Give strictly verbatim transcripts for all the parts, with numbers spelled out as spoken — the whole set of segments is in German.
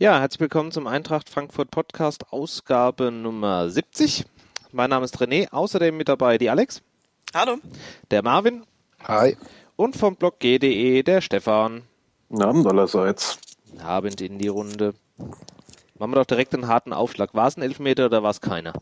Ja, herzlich willkommen zum Eintracht Frankfurt Podcast, Ausgabe Nummer siebzig. Mein Name ist René, außerdem mit dabei die Alex. Hallo. Der Marvin. Hi. Und vom Blog g punkt de der Stefan. Guten Abend allerseits. Abend in die Runde. Machen wir doch direkt einen harten Aufschlag. War es ein Elfmeter oder war es keiner?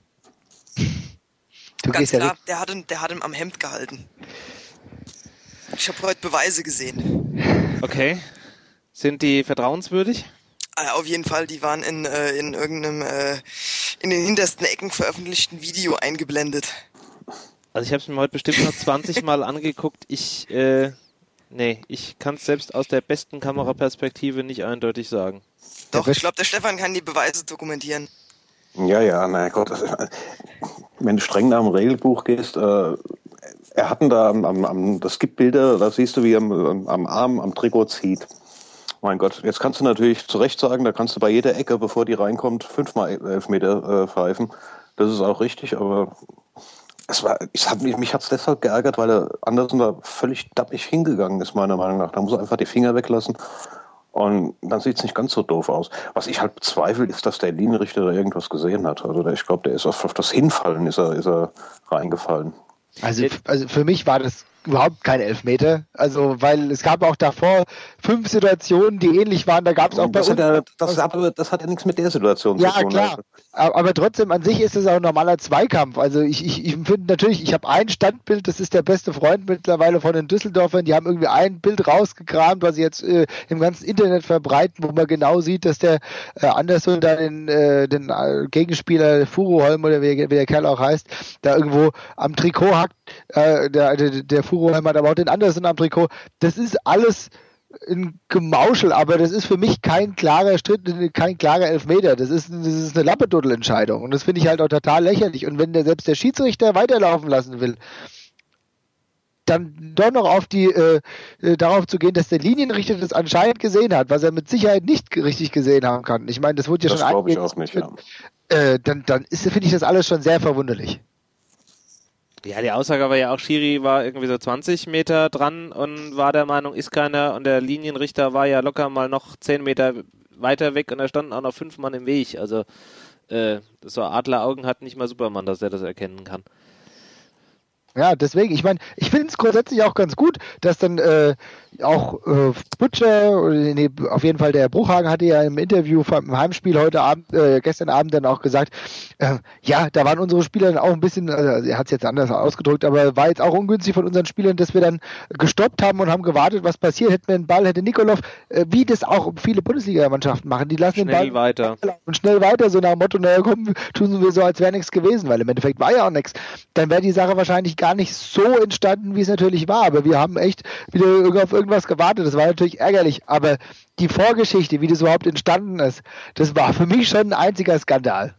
Du Ganz klar, ja der, hat ihn, der hat ihn am Hemd gehalten. Ich habe heute Beweise gesehen. Okay. Sind die vertrauenswürdig? Ah, auf jeden Fall, die waren in, äh, in irgendeinem äh, in den hintersten Ecken veröffentlichten Video eingeblendet. Also ich habe es mir heute bestimmt noch zwanzig Mal angeguckt. Ich, äh, nee, ich kann es selbst aus der besten Kameraperspektive nicht eindeutig sagen. Doch, ich glaube, der Stefan kann die Beweise dokumentieren. Ja, ja, na Gott, wenn du streng nach dem Regelbuch gehst, äh, er hat ihn da am, am, am das gibt Bilder, da siehst du, wie er am, am Arm, am Trikot zieht. Mein Gott, jetzt kannst du natürlich zu Recht sagen, da kannst du bei jeder Ecke, bevor die reinkommt, fünfmal Elfmeter äh, pfeifen. Das ist auch richtig, aber es war, ich hab, mich, mich hat es deshalb geärgert, weil er Andersen da völlig dappig hingegangen ist, meiner Meinung nach. Da muss er einfach die Finger weglassen und dann sieht es nicht ganz so doof aus. Was ich halt bezweifle, ist, dass der Linienrichter da irgendwas gesehen hat. Also der, ich glaube, der ist auf, auf das Hinfallen ist er, ist er reingefallen. Also, also für mich war das überhaupt kein Elfmeter, also weil es gab auch davor fünf Situationen, die ähnlich waren, da gab es auch bei das uns... Hat ja, das, hat, das hat ja nichts mit der Situation ja, zu tun. Ja, klar, also. Aber trotzdem an sich ist es auch ein normaler Zweikampf, also ich, ich, ich finde natürlich, ich habe ein Standbild, das ist der beste Freund mittlerweile von den Düsseldorfern, die haben irgendwie ein Bild rausgekramt, was sie jetzt äh, im ganzen Internet verbreiten, wo man genau sieht, dass der äh, Anderson da den, äh, den äh, Gegenspieler Furuholm oder wie, wie der Kerl auch heißt, da irgendwo am Trikot hackt, äh, der, der, der Furuholm hat aber auch den Anderson am Trikot. Das ist alles ein Gemauschel, aber das ist für mich kein klarer Stritt, kein klarer Elfmeter. Das ist, das ist eine Lappeduddel-Entscheidung und das finde ich halt auch total lächerlich. Und wenn der selbst der Schiedsrichter weiterlaufen lassen will, dann doch noch auf die äh, darauf zu gehen, dass der Linienrichter das anscheinend gesehen hat, was er mit Sicherheit nicht richtig gesehen haben kann. Ich meine, das wurde ja das schon glaube ich auch nicht, ja. Äh, dann dann ist, finde ich das alles schon sehr verwunderlich. Ja, die Aussage war ja auch, Schiri war irgendwie so zwanzig Meter dran und war der Meinung, ist keiner, und der Linienrichter war ja locker mal noch zehn Meter weiter weg und da standen auch noch fünf Mann im Weg. Also äh, so Adleraugen hat nicht mal Superman, dass er das erkennen kann. Ja, deswegen, ich meine, ich finde es grundsätzlich auch ganz gut, dass dann äh, auch äh, Butcher, oder nee, auf jeden Fall der Bruchhagen hatte ja im Interview vom Heimspiel heute Abend, äh, gestern Abend dann auch gesagt, äh, ja, da waren unsere Spieler dann auch ein bisschen, also er hat es jetzt anders ausgedrückt, aber war jetzt auch ungünstig von unseren Spielern, dass wir dann gestoppt haben und haben gewartet, was passiert, hätten wir einen Ball, hätte Nikolov, äh, wie das auch viele Bundesliga-Mannschaften machen, die lassen schnell den Ball weiter und schnell weiter, so nach dem Motto, naja komm, tun wir so, als wäre nichts gewesen, weil im Endeffekt war ja auch nichts. Dann wäre die Sache wahrscheinlich gar nicht so entstanden, wie es natürlich war, aber wir haben echt wieder auf irgendwas gewartet, das war natürlich ärgerlich, aber die Vorgeschichte, wie das überhaupt entstanden ist, das war für mich schon ein einziger Skandal.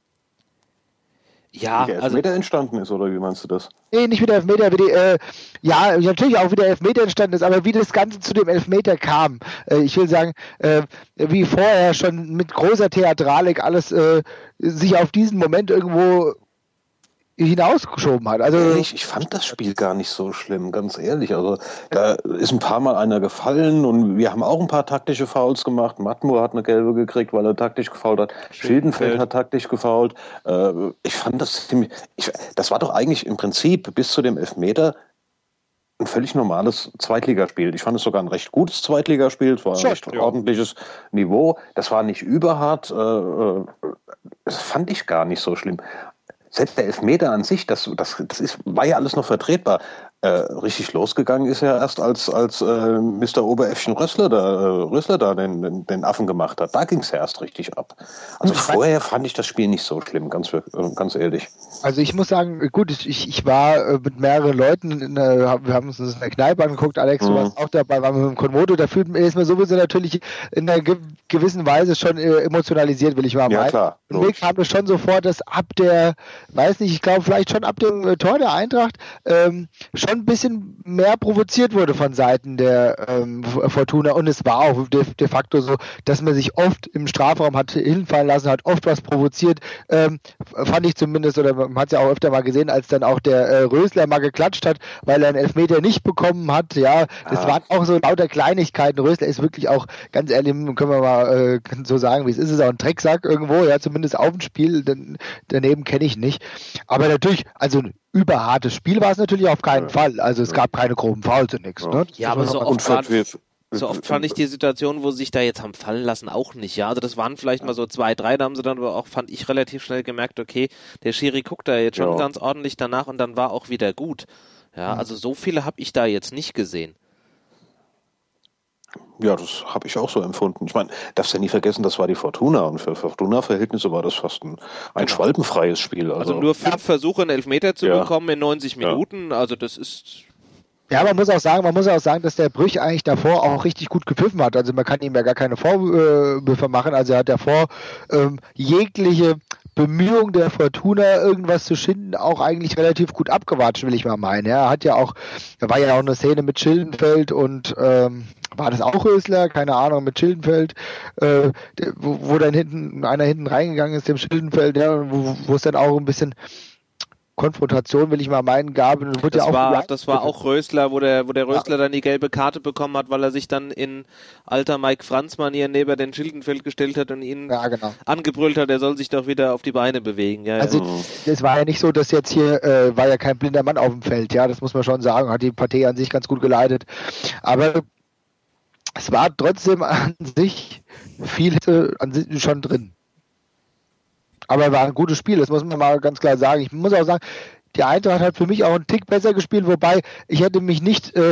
Ja, wie der also Elfmeter entstanden ist, oder wie meinst du das? Nee, nicht wie der Elfmeter, wie die, äh, ja, natürlich auch wie der Elfmeter entstanden ist, aber wie das Ganze zu dem Elfmeter kam. Äh, ich will sagen, äh, wie vorher schon mit großer Theatralik alles äh, sich auf diesen Moment irgendwo hinausgeschoben hat. Also ich, ich fand das Spiel gar nicht so schlimm, ganz ehrlich. Also da ist ein paar Mal einer gefallen und wir haben auch ein paar taktische Fouls gemacht. Matmur hat eine gelbe gekriegt, weil er taktisch gefoult hat. Schildenfeld hat taktisch gefoult. Äh, ich fand das ziemlich... Ich, das war doch eigentlich im Prinzip bis zu dem Elfmeter ein völlig normales Zweitligaspiel. Ich fand es sogar ein recht gutes Zweitligaspiel. Es war ein Schon, recht ja. ordentliches Niveau. Das war nicht überhart. Äh, das fand ich gar nicht so schlimm. Selbst der Elfmeter an sich, das, das, das ist, war ja alles noch vertretbar. Äh, richtig losgegangen ist ja erst, als, als äh, Mister Oberäffchen Rössler da, äh, Rössler da den, den, den Affen gemacht hat. Da ging es ja erst richtig ab. Also ich vorher fand ich das Spiel nicht so schlimm, ganz, ganz ehrlich. Also ich muss sagen, gut, ich, ich war äh, mit mehreren Leuten, in der, wir haben uns das in der Kneipe angeguckt, Alex, du Mhm. warst auch dabei, waren wir mit dem Konmodo, da fühlt man, ist man sowieso natürlich in einer ge- gewissen Weise schon äh, emotionalisiert, will ich mal Ja, meinen. klar. Und mir kam es schon so vor, dass ab der, weiß nicht, ich glaube vielleicht schon ab dem äh, Tor der Eintracht ähm, schon schon ein bisschen mehr provoziert wurde von Seiten der ähm, Fortuna und es war auch de, de facto so, dass man sich oft im Strafraum hat hinfallen lassen, hat oft was provoziert, ähm, fand ich zumindest, oder man hat es ja auch öfter mal gesehen, als dann auch der äh, Rösler mal geklatscht hat, weil er einen Elfmeter nicht bekommen hat, ja, das ah. waren auch so lauter Kleinigkeiten. Rösler ist wirklich auch, ganz ehrlich, können wir mal äh, so sagen, wie es ist, ist auch ein Drecksack irgendwo, ja, zumindest auf dem Spiel, denn, daneben kenne ich nicht, aber natürlich, also ein überhartes Spiel war es natürlich auf keinen ja. Fall, also es gab keine groben Fouls und nichts. Ja, ne? ja aber so oft, war, so oft fand ich die Situation, wo sie sich da jetzt haben fallen lassen, auch nicht, ja, also das waren vielleicht mal so zwei, drei, da haben sie dann aber auch, fand ich, relativ schnell gemerkt, okay, der Schiri guckt da jetzt schon ja. ganz ordentlich danach und dann war auch wieder gut, ja, mhm. also so viele habe ich da jetzt nicht gesehen. Ja, das habe ich auch so empfunden. Ich meine, darfst ja nie vergessen, das war die Fortuna und für Fortuna-Verhältnisse war das fast ein, ein genau. schwalbenfreies Spiel. Also, also nur fünf ja. Versuche, einen Elfmeter zu ja. bekommen in neunzig Minuten, ja. also das ist... Ja, man muss auch sagen, man muss auch sagen, dass der Brüch eigentlich davor auch richtig gut gepfiffen hat. Also man kann ihm ja gar keine Vorwürfe machen. Also er hat davor ähm, jegliche Bemühung der Fortuna, irgendwas zu schinden, auch eigentlich relativ gut abgewatscht, will ich mal meinen. Ja, er hat ja auch, da war ja auch eine Szene mit Schildenfeld und ähm, war das auch Rösler? Keine Ahnung, mit Schildenfeld, äh, wo, wo dann hinten einer hinten reingegangen ist, dem Schildenfeld, ja, wo, wo es dann auch ein bisschen Konfrontation, will ich mal meinen, gab. Und das, ja auch war, das war auch Rösler, wo der, wo der Rösler ja. dann die gelbe Karte bekommen hat, weil er sich dann in alter Mike Franz-Manier neben den Schildenfeld gestellt hat und ihn ja, genau. angebrüllt hat, er soll sich doch wieder auf die Beine bewegen. Ja, also ja. es war ja nicht so, dass jetzt hier, äh, war ja kein blinder Mann auf dem Feld, ja, das muss man schon sagen, hat die Partei an sich ganz gut geleitet. Aber es war trotzdem an sich viel an sich schon drin. Aber war ein gutes Spiel, das muss man mal ganz klar sagen. Ich muss auch sagen, die Eintracht hat für mich auch einen Tick besser gespielt, wobei ich hätte mich nicht, äh,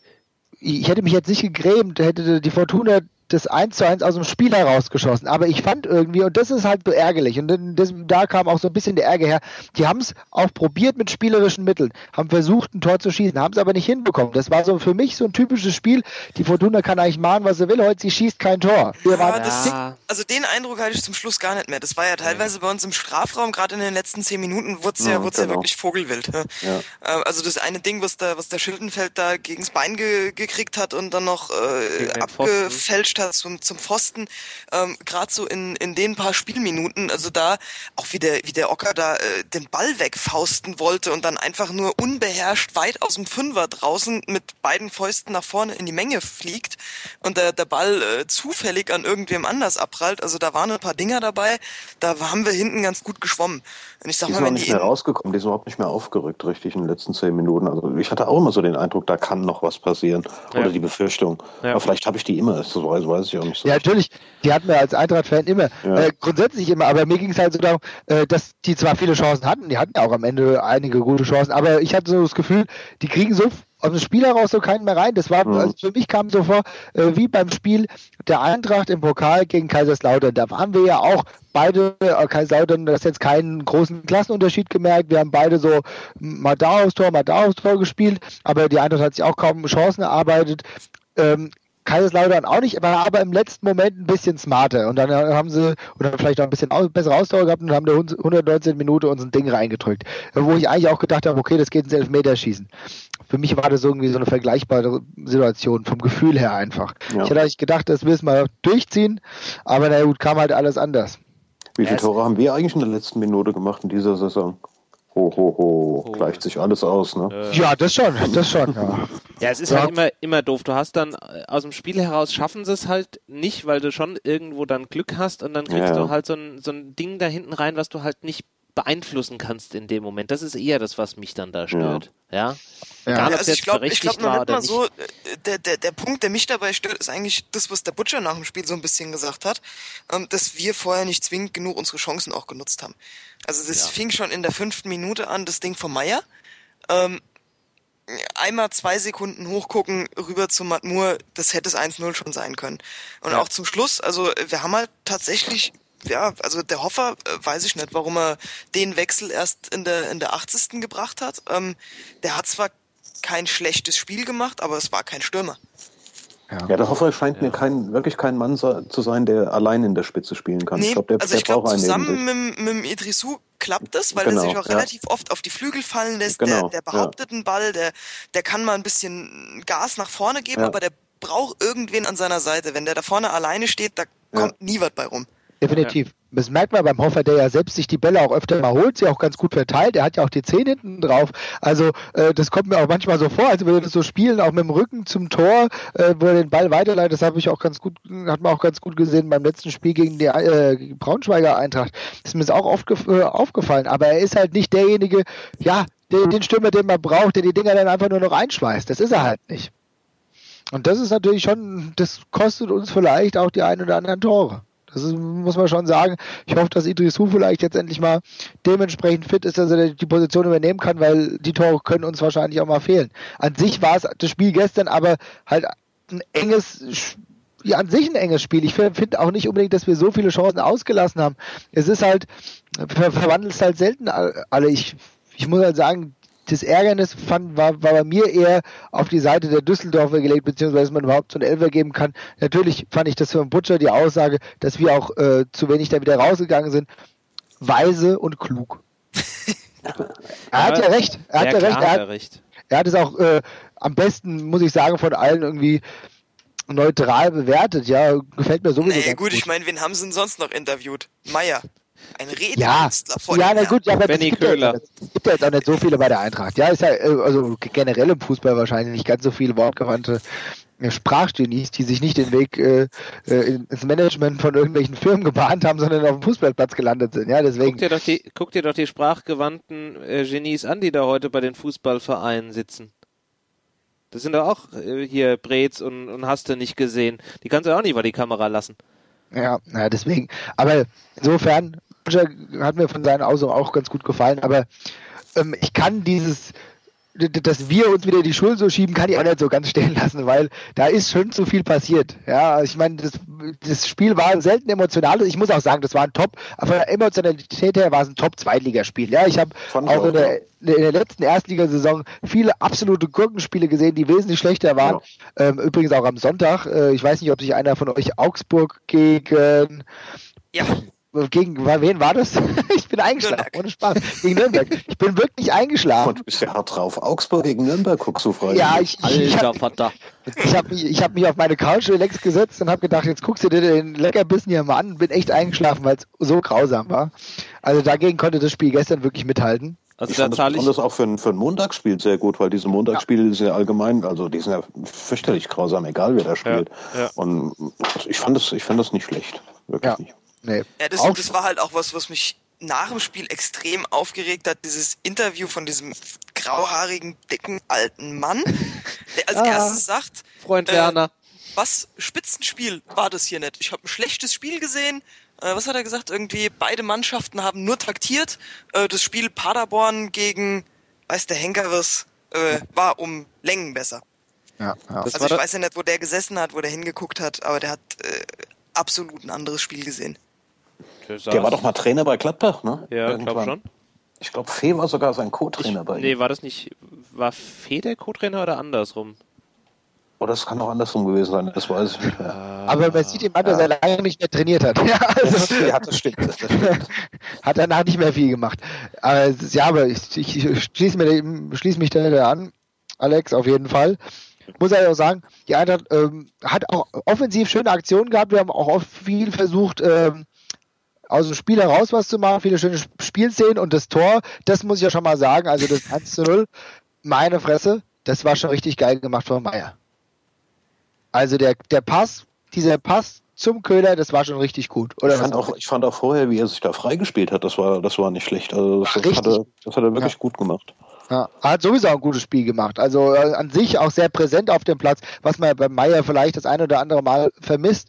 ich hätte mich jetzt nicht gegrämt, hätte die Fortuna das eins zu eins aus dem Spiel herausgeschossen. Aber ich fand irgendwie, und das ist halt so ärgerlich, und das, da kam auch so ein bisschen der Ärger her, die haben es auch probiert mit spielerischen Mitteln, haben versucht, ein Tor zu schießen, haben es aber nicht hinbekommen. Das war so für mich so ein typisches Spiel, die Fortuna kann eigentlich machen, was sie will, heute sie schießt kein Tor. Ja, das, also den Eindruck hatte ich zum Schluss gar nicht mehr. Das war ja teilweise bei uns im Strafraum, gerade in den letzten zehn Minuten, wurde es ja, ja, genau. ja wirklich vogelwild. Ja. Also das eine Ding, was der, was der Schildenfeld da gegens Bein ge- gekriegt hat und dann noch äh, abgefälscht hat zum, zum Pfosten, ähm, gerade so in, in den paar Spielminuten, also da auch wie der, wie der Ocker da äh, den Ball wegfausten wollte und dann einfach nur unbeherrscht weit aus dem Fünfer draußen mit beiden Fäusten nach vorne in die Menge fliegt und der, der Ball äh, zufällig an irgendwem anders abprallt. Also da waren ein paar Dinger dabei, da haben wir hinten ganz gut geschwommen. Und ich sag die mal, sind wenn nicht die mehr rausgekommen, die sind überhaupt nicht mehr aufgerückt, richtig, in den letzten zehn Minuten. Also ich hatte auch immer so den Eindruck, da kann noch was passieren. Ja. Oder die Befürchtung. Ja. Aber vielleicht habe ich die immer, das weiß, weiß ich auch nicht so. Ja, natürlich, die hatten wir als Eintracht-Fan immer. Ja. Äh, grundsätzlich immer, aber mir ging es halt so darum, äh, dass die zwar viele Chancen hatten, die hatten ja auch am Ende einige gute Chancen, aber ich hatte so das Gefühl, die kriegen so aus dem Spiel heraus so keinen mehr rein. Das war, mhm. also für mich kam so vor, äh, wie beim Spiel der Eintracht im Pokal gegen Kaiserslautern. Da waren wir ja auch beide, äh, Kaiserslautern, das ist jetzt keinen großen Klassenunterschied gemerkt. Wir haben beide so mal da aufs Tor, mal da aufs Tor gespielt, aber die Eintracht hat sich auch kaum Chancen erarbeitet. Ähm, Kaiserslautern auch nicht, war aber im letzten Moment ein bisschen smarter und dann haben sie oder vielleicht auch ein bisschen aus, bessere Ausdauer gehabt und haben der hundertneunzehn Minute uns ein Ding reingedrückt, wo ich eigentlich auch gedacht habe, okay, das geht ins Elfmeterschießen. Für mich war das irgendwie so eine vergleichbare Situation, vom Gefühl her einfach. Ja. Ich hätte eigentlich gedacht, das müssen wir durchziehen, aber na gut, kam halt alles anders. Wie viele Tore haben wir eigentlich in der letzten Minute gemacht in dieser Saison? Ho, ho, ho, oh, gleicht sich alles aus, ne? Äh, ja, das schon, das schon, ja. Ja, es ist ja. halt immer, immer doof. Du hast dann, aus dem Spiel heraus schaffen sie es halt nicht, weil du schon irgendwo dann Glück hast und dann kriegst ja. du halt so ein, so ein Ding da hinten rein, was du halt nicht beeinflussen kannst in dem Moment. Das ist eher das, was mich dann da stört, ja? ja? Ja. Egal, ja, also ich glaube, ich glaube noch nicht mal so, der, der, der Punkt, der mich dabei stört, ist eigentlich das, was der Butcher nach dem Spiel so ein bisschen gesagt hat, ähm, dass wir vorher nicht zwingend genug unsere Chancen auch genutzt haben. Also das ja. fing schon in der fünften Minute an, das Ding von Meier. Ähm, einmal zwei Sekunden hochgucken, rüber zu Matmur, das hätte es eins null schon sein können. Und ja. auch zum Schluss, also wir haben halt tatsächlich ja, also der Hoffer, äh, weiß ich nicht, warum er den Wechsel erst in der in der achtzigsten gebracht hat. Ähm, der hat zwar kein schlechtes Spiel gemacht, aber es war kein Stürmer. Ja, ja der Hoffer scheint ja. mir kein, wirklich kein Mann zu sein, der allein in der Spitze spielen kann. Nee, ich glaub, der, also der ich glaube, zusammen mit, mit dem Idrissou klappt das, weil genau, der sich auch ja. relativ oft auf die Flügel fallen lässt. Genau, der, der behauptet ja. einen Ball, der, der kann mal ein bisschen Gas nach vorne geben, ja. aber der braucht irgendwen an seiner Seite. Wenn der da vorne alleine steht, da kommt ja. nie was bei rum. Definitiv. Ja. Das merkt man beim Hoffer, der ja selbst sich die Bälle auch öfter mal holt, sie auch ganz gut verteilt. Er hat ja auch die Zehen hinten drauf. Also äh, das kommt mir auch manchmal so vor, als würde das so spielen, auch mit dem Rücken zum Tor, äh, wo er den Ball weiterleitet. Das habe ich auch ganz gut, hat man auch ganz gut gesehen beim letzten Spiel gegen die äh, Braunschweiger Eintracht. Das ist mir auch oft äh, aufgefallen. Aber er ist halt nicht derjenige, ja, den, den Stürmer, den man braucht, der die Dinger dann einfach nur noch einschweißt. Das ist er halt nicht. Und das ist natürlich schon, das kostet uns vielleicht auch die ein oder anderen Tore. Das ist, muss man schon sagen. Ich hoffe, dass Idrissou vielleicht jetzt endlich mal dementsprechend fit ist, dass er die Position übernehmen kann, weil die Tore können uns wahrscheinlich auch mal fehlen. An sich war es das Spiel gestern aber halt ein enges, ja, an sich ein enges Spiel. Ich finde auch nicht unbedingt, dass wir so viele Chancen ausgelassen haben. Es ist halt, ver verwandelt es halt selten alle. Ich, ich muss halt sagen, das Ärgernis fand, war, war bei mir eher auf die Seite der Düsseldorfer gelegt, beziehungsweise dass man überhaupt so einen Elfer geben kann. Natürlich fand ich das für den Butcher die Aussage, dass wir auch äh, zu wenig da wieder rausgegangen sind, weise und klug. Er hat ja recht. Er hat ja, ja recht. Er hat, recht. Er hat es auch äh, am besten, muss ich sagen, von allen irgendwie neutral bewertet. Ja, gefällt mir sowieso. Nee, gut, gut, ich meine, wen haben sie denn sonst noch interviewt? Meier. Ein Redekünstler ja, vor ja, na gut, ja, aber Benny es gibt, ja, es gibt ja jetzt auch nicht so viele bei der Eintracht. Ja, ist ja also generell im Fußball wahrscheinlich nicht ganz so viele wortgewandte Sprachgenies, die sich nicht den Weg äh, ins Management von irgendwelchen Firmen gebahnt haben, sondern auf dem Fußballplatz gelandet sind. Ja, deswegen. Guck dir doch die, guck dir doch die sprachgewandten äh, Genies an, die da heute bei den Fußballvereinen sitzen. Das sind doch auch äh, hier Brez und, und hast du nicht gesehen. Die kannst du auch nicht vor die Kamera lassen. Ja, ja, deswegen. Aber insofern hat mir von seinen Aussagen auch ganz gut gefallen, aber ähm, ich kann dieses, dass wir uns wieder die Schuld so schieben, kann ich auch nicht so ganz stehen lassen, weil da ist schon zu viel passiert. Ja, ich meine, das, das Spiel war selten emotional. Ich muss auch sagen, das war ein Top, von der Emotionalität her war es ein Top-Zweitligaspiel. Ja, ich habe auch in der, in der letzten Erstligasaison viele absolute Gurkenspiele gesehen, die wesentlich schlechter waren. Ja. Ähm, übrigens auch am Sonntag. Äh, ich weiß nicht, ob sich einer von euch Augsburg gegen... Ja. Gegen wen war das? Ich bin eingeschlafen, Nürnberg. Ohne Spaß. Gegen Nürnberg. Ich bin wirklich eingeschlafen. Und du bist ja hart drauf. Augsburg gegen Nürnberg guckst du frei. Ja, ich, ich, ich habe hab mich, ich hab mich auf meine Couch relax gesetzt und habe gedacht, jetzt guckst du dir den Leckerbissen hier mal an. Bin echt eingeschlafen, weil es so grausam war. Also dagegen konnte das Spiel gestern wirklich mithalten. Also ich fand, das, ich fand das auch für ein, für ein Montagsspiel sehr gut, weil diese Montagsspiele ja. sind ja allgemein, also die sind ja fürchterlich grausam, egal wer da spielt. Ja, ja. Und ich fand das, ich fand das nicht schlecht. Wirklich ja. nicht. Nee. Ja, das, das war halt auch was, was mich nach dem Spiel extrem aufgeregt hat, dieses Interview von diesem grauhaarigen, dicken, alten Mann, der als ah, erstes sagt, Freund Werner, äh, was, Spitzenspiel war das hier nicht. Ich habe ein schlechtes Spiel gesehen. Äh, was hat er gesagt? Irgendwie, beide Mannschaften haben nur taktiert. Äh, das Spiel Paderborn gegen, weiß der Henker was, äh, war um Längen besser. Ja, ja. Also ich weiß ja nicht, wo der gesessen hat, wo der hingeguckt hat, aber der hat äh, absolut ein anderes Spiel gesehen. Der war doch mal Trainer bei Gladbach, ne? Ja, ich glaube schon. Ich glaube, Fee war sogar sein Co-Trainer bei ihm. Nee, war das nicht, war Fee der Co-Trainer oder andersrum? Oh, das kann auch andersrum gewesen sein, das weiß ich nicht mehr. Aber man sieht ihm an, dass ja. er lange nicht mehr trainiert hat. Ja, also ja, das stimmt. Das stimmt. Hat danach nicht mehr viel gemacht. Aber, ja, aber ich, ich schließe, mir, schließe mich da an, Alex, auf jeden Fall. Muss ich auch sagen, die Eintracht ähm, hat auch offensiv schöne Aktionen gehabt. Wir haben auch oft viel versucht, ähm, aus dem Spiel heraus was zu machen, viele schöne Spielszenen und das Tor, das muss ich ja schon mal sagen, also das eins zu null, meine Fresse, das war schon richtig geil gemacht von Meier. Also der, der Pass, dieser Pass zum Köhler, das war schon richtig gut. Oder ich, fand auch, ich fand auch vorher, wie er sich da freigespielt hat, das war, das war nicht schlecht. Also das, das, hat, er, das hat er wirklich ja. gut gemacht. Ja, er hat sowieso ein gutes Spiel gemacht. Also äh, an sich auch sehr präsent auf dem Platz, was man bei Meier vielleicht das ein oder andere Mal vermisst.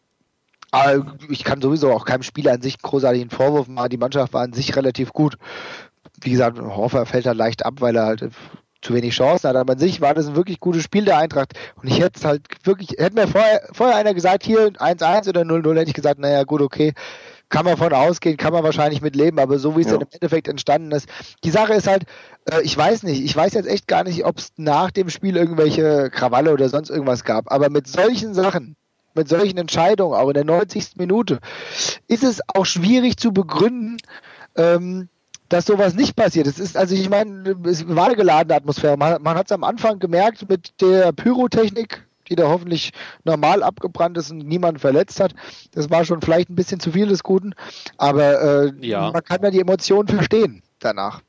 Aber ich kann sowieso auch keinem Spieler an sich einen großartigen Vorwurf machen. Die Mannschaft war an sich relativ gut. Wie gesagt, Hofer fällt halt leicht ab, weil er halt zu wenig Chancen hat. Aber an sich war das ein wirklich gutes Spiel der Eintracht. Und ich hätte es halt wirklich, hätte mir vorher, vorher einer gesagt, hier eins eins oder null null, hätte ich gesagt, naja, gut, okay. kann man von ausgehen, kann man wahrscheinlich mit leben, aber so wie es ja. dann im Endeffekt entstanden ist. Die Sache ist halt, äh, ich weiß nicht, ich weiß jetzt echt gar nicht, ob es nach dem Spiel irgendwelche Krawalle oder sonst irgendwas gab, aber mit solchen Sachen, mit solchen Entscheidungen, auch in der neunzigsten Minute, ist es auch schwierig zu begründen, ähm, dass sowas nicht passiert. Es ist, also ich meine, es war eine geladene Atmosphäre. Man, man hat es am Anfang gemerkt mit der Pyrotechnik, die da hoffentlich normal abgebrannt ist und niemand verletzt hat. Das war schon vielleicht ein bisschen zu viel des Guten, aber äh, ja. man kann ja die Emotionen verstehen danach.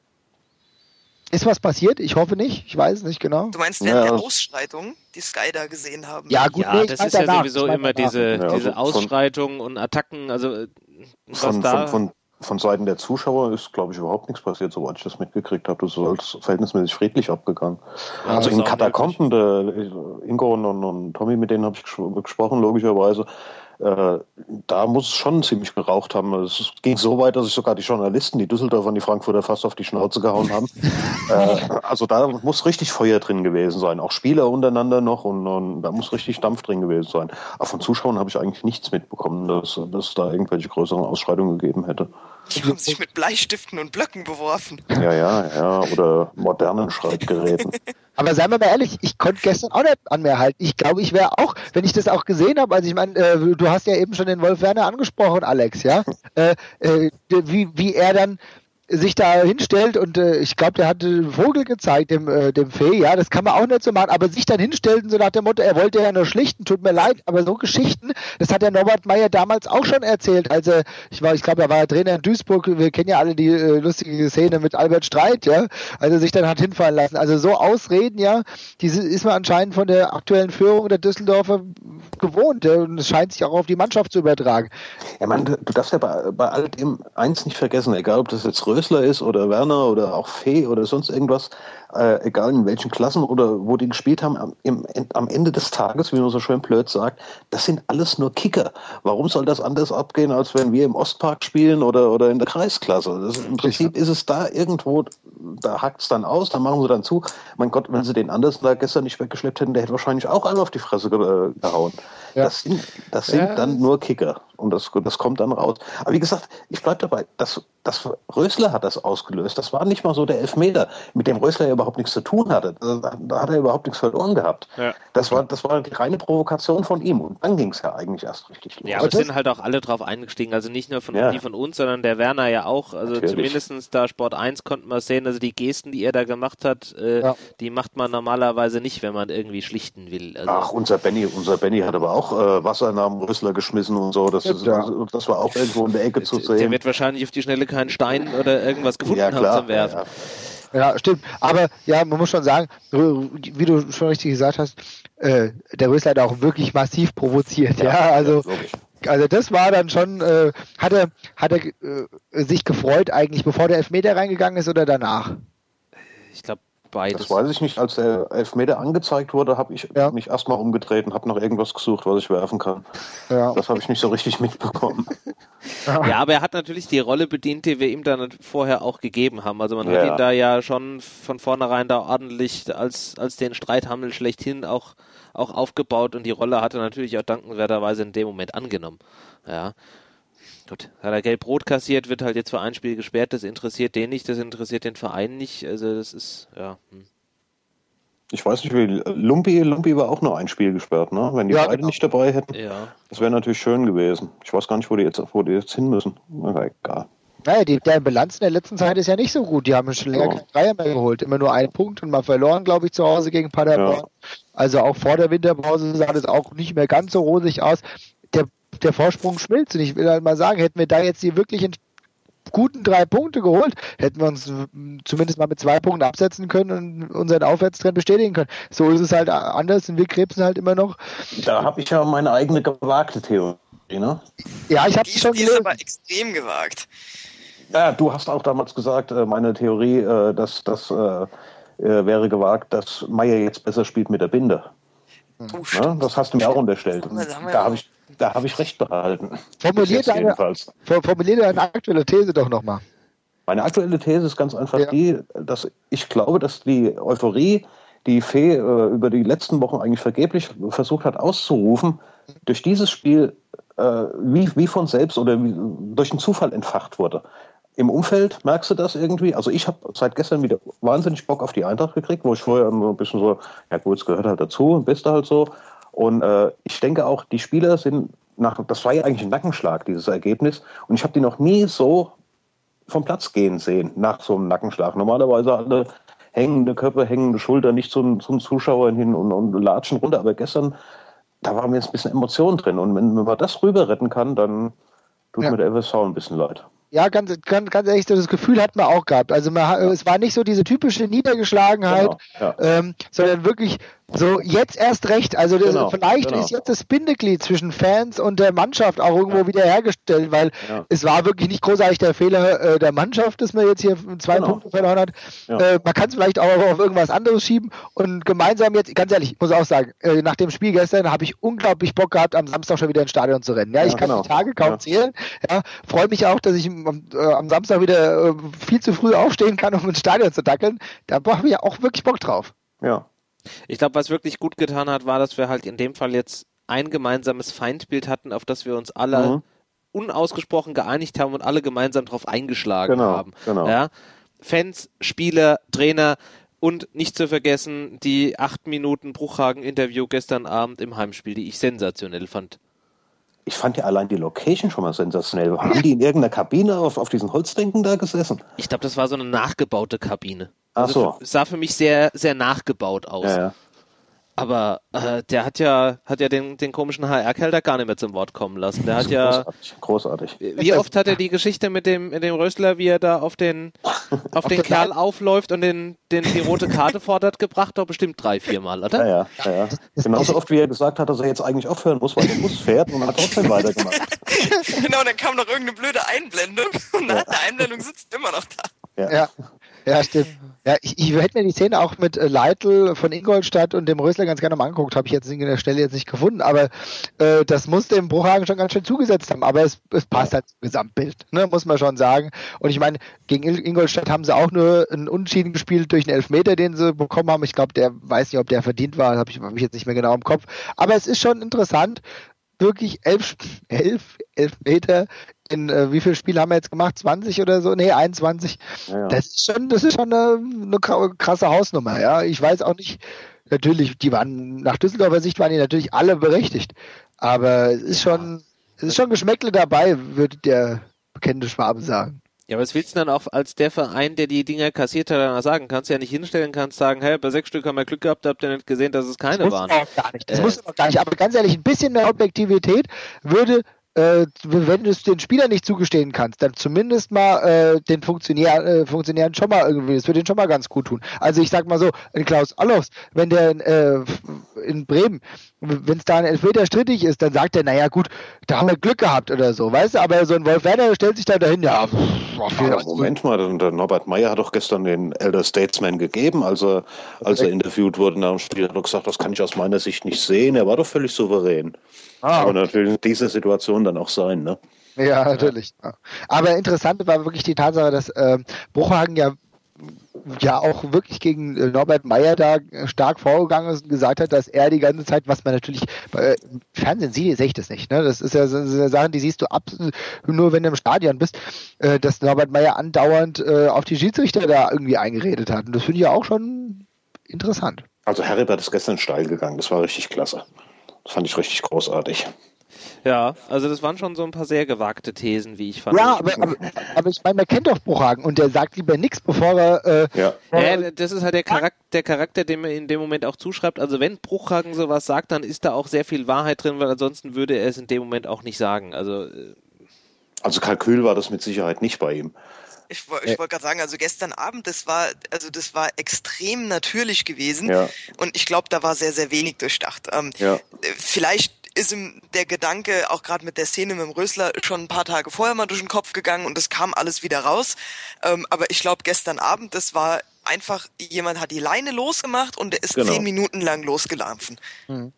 Ist was passiert? Ich hoffe nicht. Ich weiß es nicht genau. Du meinst während ja. der Ausschreitung, die Sky da gesehen haben? Ja, gut, ja, nee, das ist ja danach. sowieso immer diese, ja, diese also Ausschreitungen und Attacken. Also was von, da... Von, von, von Seiten der Zuschauer ist, glaube ich, überhaupt nichts passiert, soweit ich das mitgekriegt habe. Das ist alles verhältnismäßig friedlich abgegangen. Ja, also in Katakomben, der Ingo und, und Tommy, mit denen habe ich gesprochen, logischerweise. Äh, da muss es schon ziemlich geraucht haben. Es ging so weit, dass sich sogar die Journalisten, die Düsseldorfer und die Frankfurter fast auf die Schnauze gehauen haben. äh, also da muss richtig Feuer drin gewesen sein. Auch Spieler untereinander noch und, und da muss richtig Dampf drin gewesen sein. Aber von Zuschauern habe ich eigentlich nichts mitbekommen, dass, dass es da irgendwelche größeren Ausschreitungen gegeben hätte. Die haben sich mit Bleistiften und Blöcken beworfen. Ja, ja, ja, oder modernen Schreibgeräten. Aber seien wir mal ehrlich, ich konnte gestern auch nicht an mir halten. Ich glaube, ich wäre auch, wenn ich das auch gesehen habe, also ich meine, äh, du hast ja eben schon den Wolf Werner angesprochen, Alex, ja, äh, äh, wie, wie er dann sich da hinstellt und äh, ich glaube, der hat den Vogel gezeigt, dem, äh, dem Fee, ja, das kann man auch nicht so machen, aber sich dann hinstellt und so nach dem Motto, er wollte ja nur schlichten, tut mir leid, aber so Geschichten, das hat der Norbert Meyer damals auch schon erzählt, also ich war, ich glaube, er war Trainer in Duisburg, wir kennen ja alle die äh, lustige Szene mit Albert Streit, ja, also sich dann hat hinfallen lassen, also so Ausreden, ja, diese ist man anscheinend von der aktuellen Führung der Düsseldorfer gewohnt, ja, und es scheint sich auch auf die Mannschaft zu übertragen. Ja, man, du, du darfst ja bei, bei all dem eins nicht vergessen, egal ob das jetzt Rösler ist oder Werner oder auch Fee oder sonst irgendwas, äh, egal in welchen Klassen oder wo die gespielt haben, am, im, am Ende des Tages, wie man so schön blöd sagt, das sind alles nur Kicker. Warum soll das anders abgehen, als wenn wir im Ostpark spielen oder, oder in der Kreisklasse? Das, Im Prinzip ist es da irgendwo, da hackt es dann aus, da machen sie dann zu. Mein Gott, wenn sie den Andersen da gestern nicht weggeschleppt hätten, der hätte wahrscheinlich auch alle auf die Fresse ge- gehauen. Ja. Das sind, das sind ja. dann nur Kicker und das, das kommt dann raus. Aber wie gesagt, ich bleibe dabei, das, das Rösler hat das ausgelöst. Das war nicht mal so der Elfmeter, mit dem Rösler ja überhaupt nichts zu tun hatte. Da, da hat er überhaupt nichts verloren gehabt. Ja. Das war, das war die reine Provokation von ihm und dann ging es ja eigentlich erst richtig los. Ja, aber es sind halt auch alle drauf eingestiegen. Also nicht nur von ja. die von uns, sondern der Werner ja auch. Also Natürlich. Zumindest da Sport eins konnten wir sehen, also die Gesten, die er da gemacht hat, äh, ja. die macht man normalerweise nicht, wenn man irgendwie schlichten will. Also Ach, unser Benny, unser Benny hat aber auch äh, Wasser nach dem Rösler geschmissen und so. Das, ist, ja. das war auch irgendwo in der Ecke zu sehen. Der wird wahrscheinlich auf die Schnelle keinen Stein oder irgendwas gefunden ja, haben zum Werfen. Ja, ja. Ja, stimmt. Aber ja, man muss schon sagen, wie du schon richtig gesagt hast, äh, der Rösler hat auch wirklich massiv provoziert. Ja, ja also, ja, also das war dann schon, äh, hat er, hat er äh, sich gefreut eigentlich, bevor der Elfmeter reingegangen ist oder danach? Ich glaube, beides. Das weiß ich nicht. Als der Elfmeter angezeigt wurde, habe ich ja. mich erstmal umgedreht und habe noch irgendwas gesucht, was ich werfen kann. Ja. Das habe ich nicht so richtig mitbekommen. Ja, aber er hat natürlich die Rolle bedient, die wir ihm dann vorher auch gegeben haben. Also man ja. hat ihn da ja schon von vornherein da ordentlich als, als den Streithammel schlechthin auch, auch aufgebaut und die Rolle hat er natürlich auch dankenswerterweise in dem Moment angenommen. Ja. Gut, hat er gelb-rot kassiert, wird halt jetzt für ein Spiel gesperrt, das interessiert den nicht, das interessiert den Verein nicht, also das ist, ja. Hm. Ich weiß nicht, wie Lumpi, Lumpi war auch nur ein Spiel gesperrt, ne? Wenn die ja, beide genau. nicht dabei hätten, ja. das wäre natürlich schön gewesen. Ich weiß gar nicht, wo die jetzt, wo die jetzt hin müssen, aber egal. Naja, die, der Bilanz in der letzten Zeit ist ja nicht so gut, die haben schon länger ja. keinen Dreier mehr geholt, immer nur einen Punkt und mal verloren, glaube ich, zu Hause gegen Paderborn. Ja. Also auch vor der Winterpause sah das auch nicht mehr ganz so rosig aus. Der der Vorsprung schmilzt. Und ich will halt mal sagen, hätten wir da jetzt die wirklichen guten drei Punkte geholt, hätten wir uns zumindest mal mit zwei Punkten absetzen können und unseren Aufwärtstrend bestätigen können. So ist es halt anders und wir krebsen halt immer noch. Da habe ich ja meine eigene gewagte Theorie, ne? Ja, ich habe es schon gelesen. Die ist aber extrem gewagt. Ja, du hast auch damals gesagt, meine Theorie, dass das wäre gewagt, dass Meyer jetzt besser spielt mit der Binde. Oh, ja, das hast du mir auch unterstellt. Da habe ich, da hab ich recht behalten. Formulier deine, formulier deine aktuelle These doch nochmal. Meine aktuelle These ist ganz einfach ja. die, dass ich glaube, dass die Euphorie, die Fee äh, über die letzten Wochen eigentlich vergeblich versucht hat auszurufen, durch dieses Spiel äh, wie, wie von selbst oder wie, durch einen Zufall entfacht wurde. Im Umfeld merkst du das irgendwie? Also ich habe seit gestern wieder wahnsinnig Bock auf die Eintracht gekriegt, wo ich vorher ein bisschen so, ja gut, es gehört halt dazu, bist du halt so. Und äh, ich denke auch, die Spieler sind, nach, das war ja eigentlich ein Nackenschlag, dieses Ergebnis. Und ich habe die noch nie so vom Platz gehen sehen, nach so einem Nackenschlag. Normalerweise alle hängende Köpfe, hängende Schulter, nicht zum, zum Zuschauer hin und, und latschen runter. Aber gestern, da war mir jetzt ein bisschen Emotion drin. Und wenn, wenn man das rüber retten kann, dann tut ja. mir der F S V ein bisschen leid. Ja, ganz, ganz, ganz ehrlich, das Gefühl hat man auch gehabt. Also man, ja. es war nicht so diese typische Niedergeschlagenheit, genau. ja. ähm, sondern wirklich so jetzt erst recht. Also das, genau. vielleicht genau. ist jetzt das Bindeglied zwischen Fans und der Mannschaft auch irgendwo ja. wiederhergestellt, weil ja. es war wirklich nicht großartig der Fehler äh, der Mannschaft, dass man jetzt hier zwei genau. Punkte verloren hat. Ja. Äh, man kann es vielleicht auch auf irgendwas anderes schieben und gemeinsam jetzt, ganz ehrlich, ich muss auch sagen, äh, nach dem Spiel gestern habe ich unglaublich Bock gehabt, am Samstag schon wieder ins Stadion zu rennen. Ja, ich ja, kann genau. die Tage kaum ja. zählen. Ja, freue mich auch, dass ich am, äh, am Samstag wieder äh, viel zu früh aufstehen kann, um ins Stadion zu dackeln. Da habe ich ja auch wirklich Bock drauf. Ja. Ich glaube, was wirklich gut getan hat, war, dass wir halt in dem Fall jetzt ein gemeinsames Feindbild hatten, auf das wir uns alle mhm. unausgesprochen geeinigt haben und alle gemeinsam drauf eingeschlagen genau, haben. Genau. Ja? Fans, Spieler, Trainer und nicht zu vergessen die acht Minuten Bruchhagen-Interview gestern Abend im Heimspiel, die ich sensationell fand. Ich fand ja allein die Location schon mal sensationell. Haben die in irgendeiner Kabine auf, auf diesen Holzbänken da gesessen? Ich glaube, das war so eine nachgebaute Kabine. Ach so. Also es sah für mich sehr, sehr nachgebaut aus. Ja, ja. Aber äh, der hat ja, hat ja den, den komischen H R-Kerl gar nicht mehr zum Wort kommen lassen. Der hat ja großartig. großartig. Wie oft hat er die Geschichte mit dem, mit dem Rösler, wie er da auf den, auf den Kerl aufläuft und den, den, die rote Karte fordert, gebracht? Doch bestimmt drei, vier Mal, oder? Ja, ja, ja, ja. Genauso oft, wie er gesagt hat, dass er jetzt eigentlich aufhören muss, weil der Bus fährt und hat trotzdem weitergemacht. Genau, dann kam noch irgendeine blöde Einblendung und nach ja. der Einblendung sitzt immer noch da. Ja. ja. Ja, stimmt. Ja, ich, ich hätte mir die Szene auch mit äh, Leitl von Ingolstadt und dem Rösler ganz gerne mal angeguckt, habe ich jetzt in der Stelle jetzt nicht gefunden, aber äh, das muss dem Bruchhagen schon ganz schön zugesetzt haben, aber es, es passt halt zum Gesamtbild, ne, muss man schon sagen. Und ich meine, gegen Ingolstadt haben sie auch nur einen Unentschieden gespielt durch einen Elfmeter, den sie bekommen haben. Ich glaube, der weiß nicht, ob der verdient war, habe ich, hab ich jetzt nicht mehr genau im Kopf. Aber es ist schon interessant, wirklich elf, elf, elf Meter in, äh, wie viele Spiele haben wir jetzt gemacht? zwanzig oder so? Nee, einundzwanzig. Ja, ja. Das ist schon, das ist schon eine, eine krasse Hausnummer, ja. Ich weiß auch nicht, natürlich, die waren, nach Düsseldorfer Sicht waren die natürlich alle berechtigt. Aber es ist schon, es ist schon Geschmäckle dabei, würde der bekannte Schwabe sagen. Ja, aber was willst du dann auch als der Verein, der die Dinger kassiert hat, dann sagen? Kannst du ja nicht hinstellen, kannst sagen, hey, bei sechs Stück haben wir Glück gehabt, habt ihr nicht gesehen, dass es keine das waren. Das muss gar nicht, das äh, muss auch gar nicht. Aber ganz ehrlich, ein bisschen mehr Objektivität würde, äh, wenn du es den Spielern nicht zugestehen kannst, dann zumindest mal äh, den Funktionär, äh, Funktionären schon mal irgendwie, das würde denen schon mal ganz gut tun. Also ich sag mal so, ein Klaus Allofs, wenn der äh, in Bremen, wenn es da ein Elfmeter strittig ist, dann sagt er, naja gut, da haben wir Glück gehabt oder so, weißt du, aber so ein Wolf Werner stellt sich da dahin, ja, pff, ja Moment mal, der Norbert Meyer hat doch gestern den Elder Statesman gegeben, als er, als er interviewt wurde nach dem Spiel, hat er gesagt, das kann ich aus meiner Sicht nicht sehen, er war doch völlig souverän. Ah, aber natürlich in dieser Situation dann auch sein, ne? Ja, natürlich. Ja. Aber interessant war wirklich die Tatsache, dass äh, Bruchhagen ja ja auch wirklich gegen äh, Norbert Meyer da stark vorgegangen ist und gesagt hat, dass er die ganze Zeit, was man natürlich äh, im Fernsehen sieht, sehe ich das nicht, ne? Das ist ja so, so Sachen, die siehst du ab, nur wenn du im Stadion bist, äh, dass Norbert Meyer andauernd äh, auf die Schiedsrichter da irgendwie eingeredet hat. Und das finde ich ja auch schon interessant. Also Heribert ist gestern steil gegangen, das war richtig klasse. Das fand ich richtig großartig. Ja, also das waren schon so ein paar sehr gewagte Thesen, wie ich fand. Ja, aber, aber, aber ich meine, man kennt doch Bruchhagen und der sagt lieber nichts, bevor er... Äh, ja. ja, das ist halt der Charakter, der Charakter, den man in dem Moment auch zuschreibt. Also wenn Bruchhagen sowas sagt, dann ist da auch sehr viel Wahrheit drin, weil ansonsten würde er es in dem Moment auch nicht sagen. Also, äh also Kalkül war das mit Sicherheit nicht bei ihm. Ich, ich wollte gerade sagen, also gestern Abend, das war, also das war extrem natürlich gewesen ja. und ich glaube, da war sehr, sehr wenig durchdacht. Ähm, ja. Vielleicht ist ihm der Gedanke, auch gerade mit der Szene mit dem Rösler, schon ein paar Tage vorher mal durch den Kopf gegangen und es kam alles wieder raus. Ähm, aber ich glaube, gestern Abend, das war einfach, jemand hat die Leine losgemacht und der ist genau. zehn Minuten lang losgelaufen. Mhm.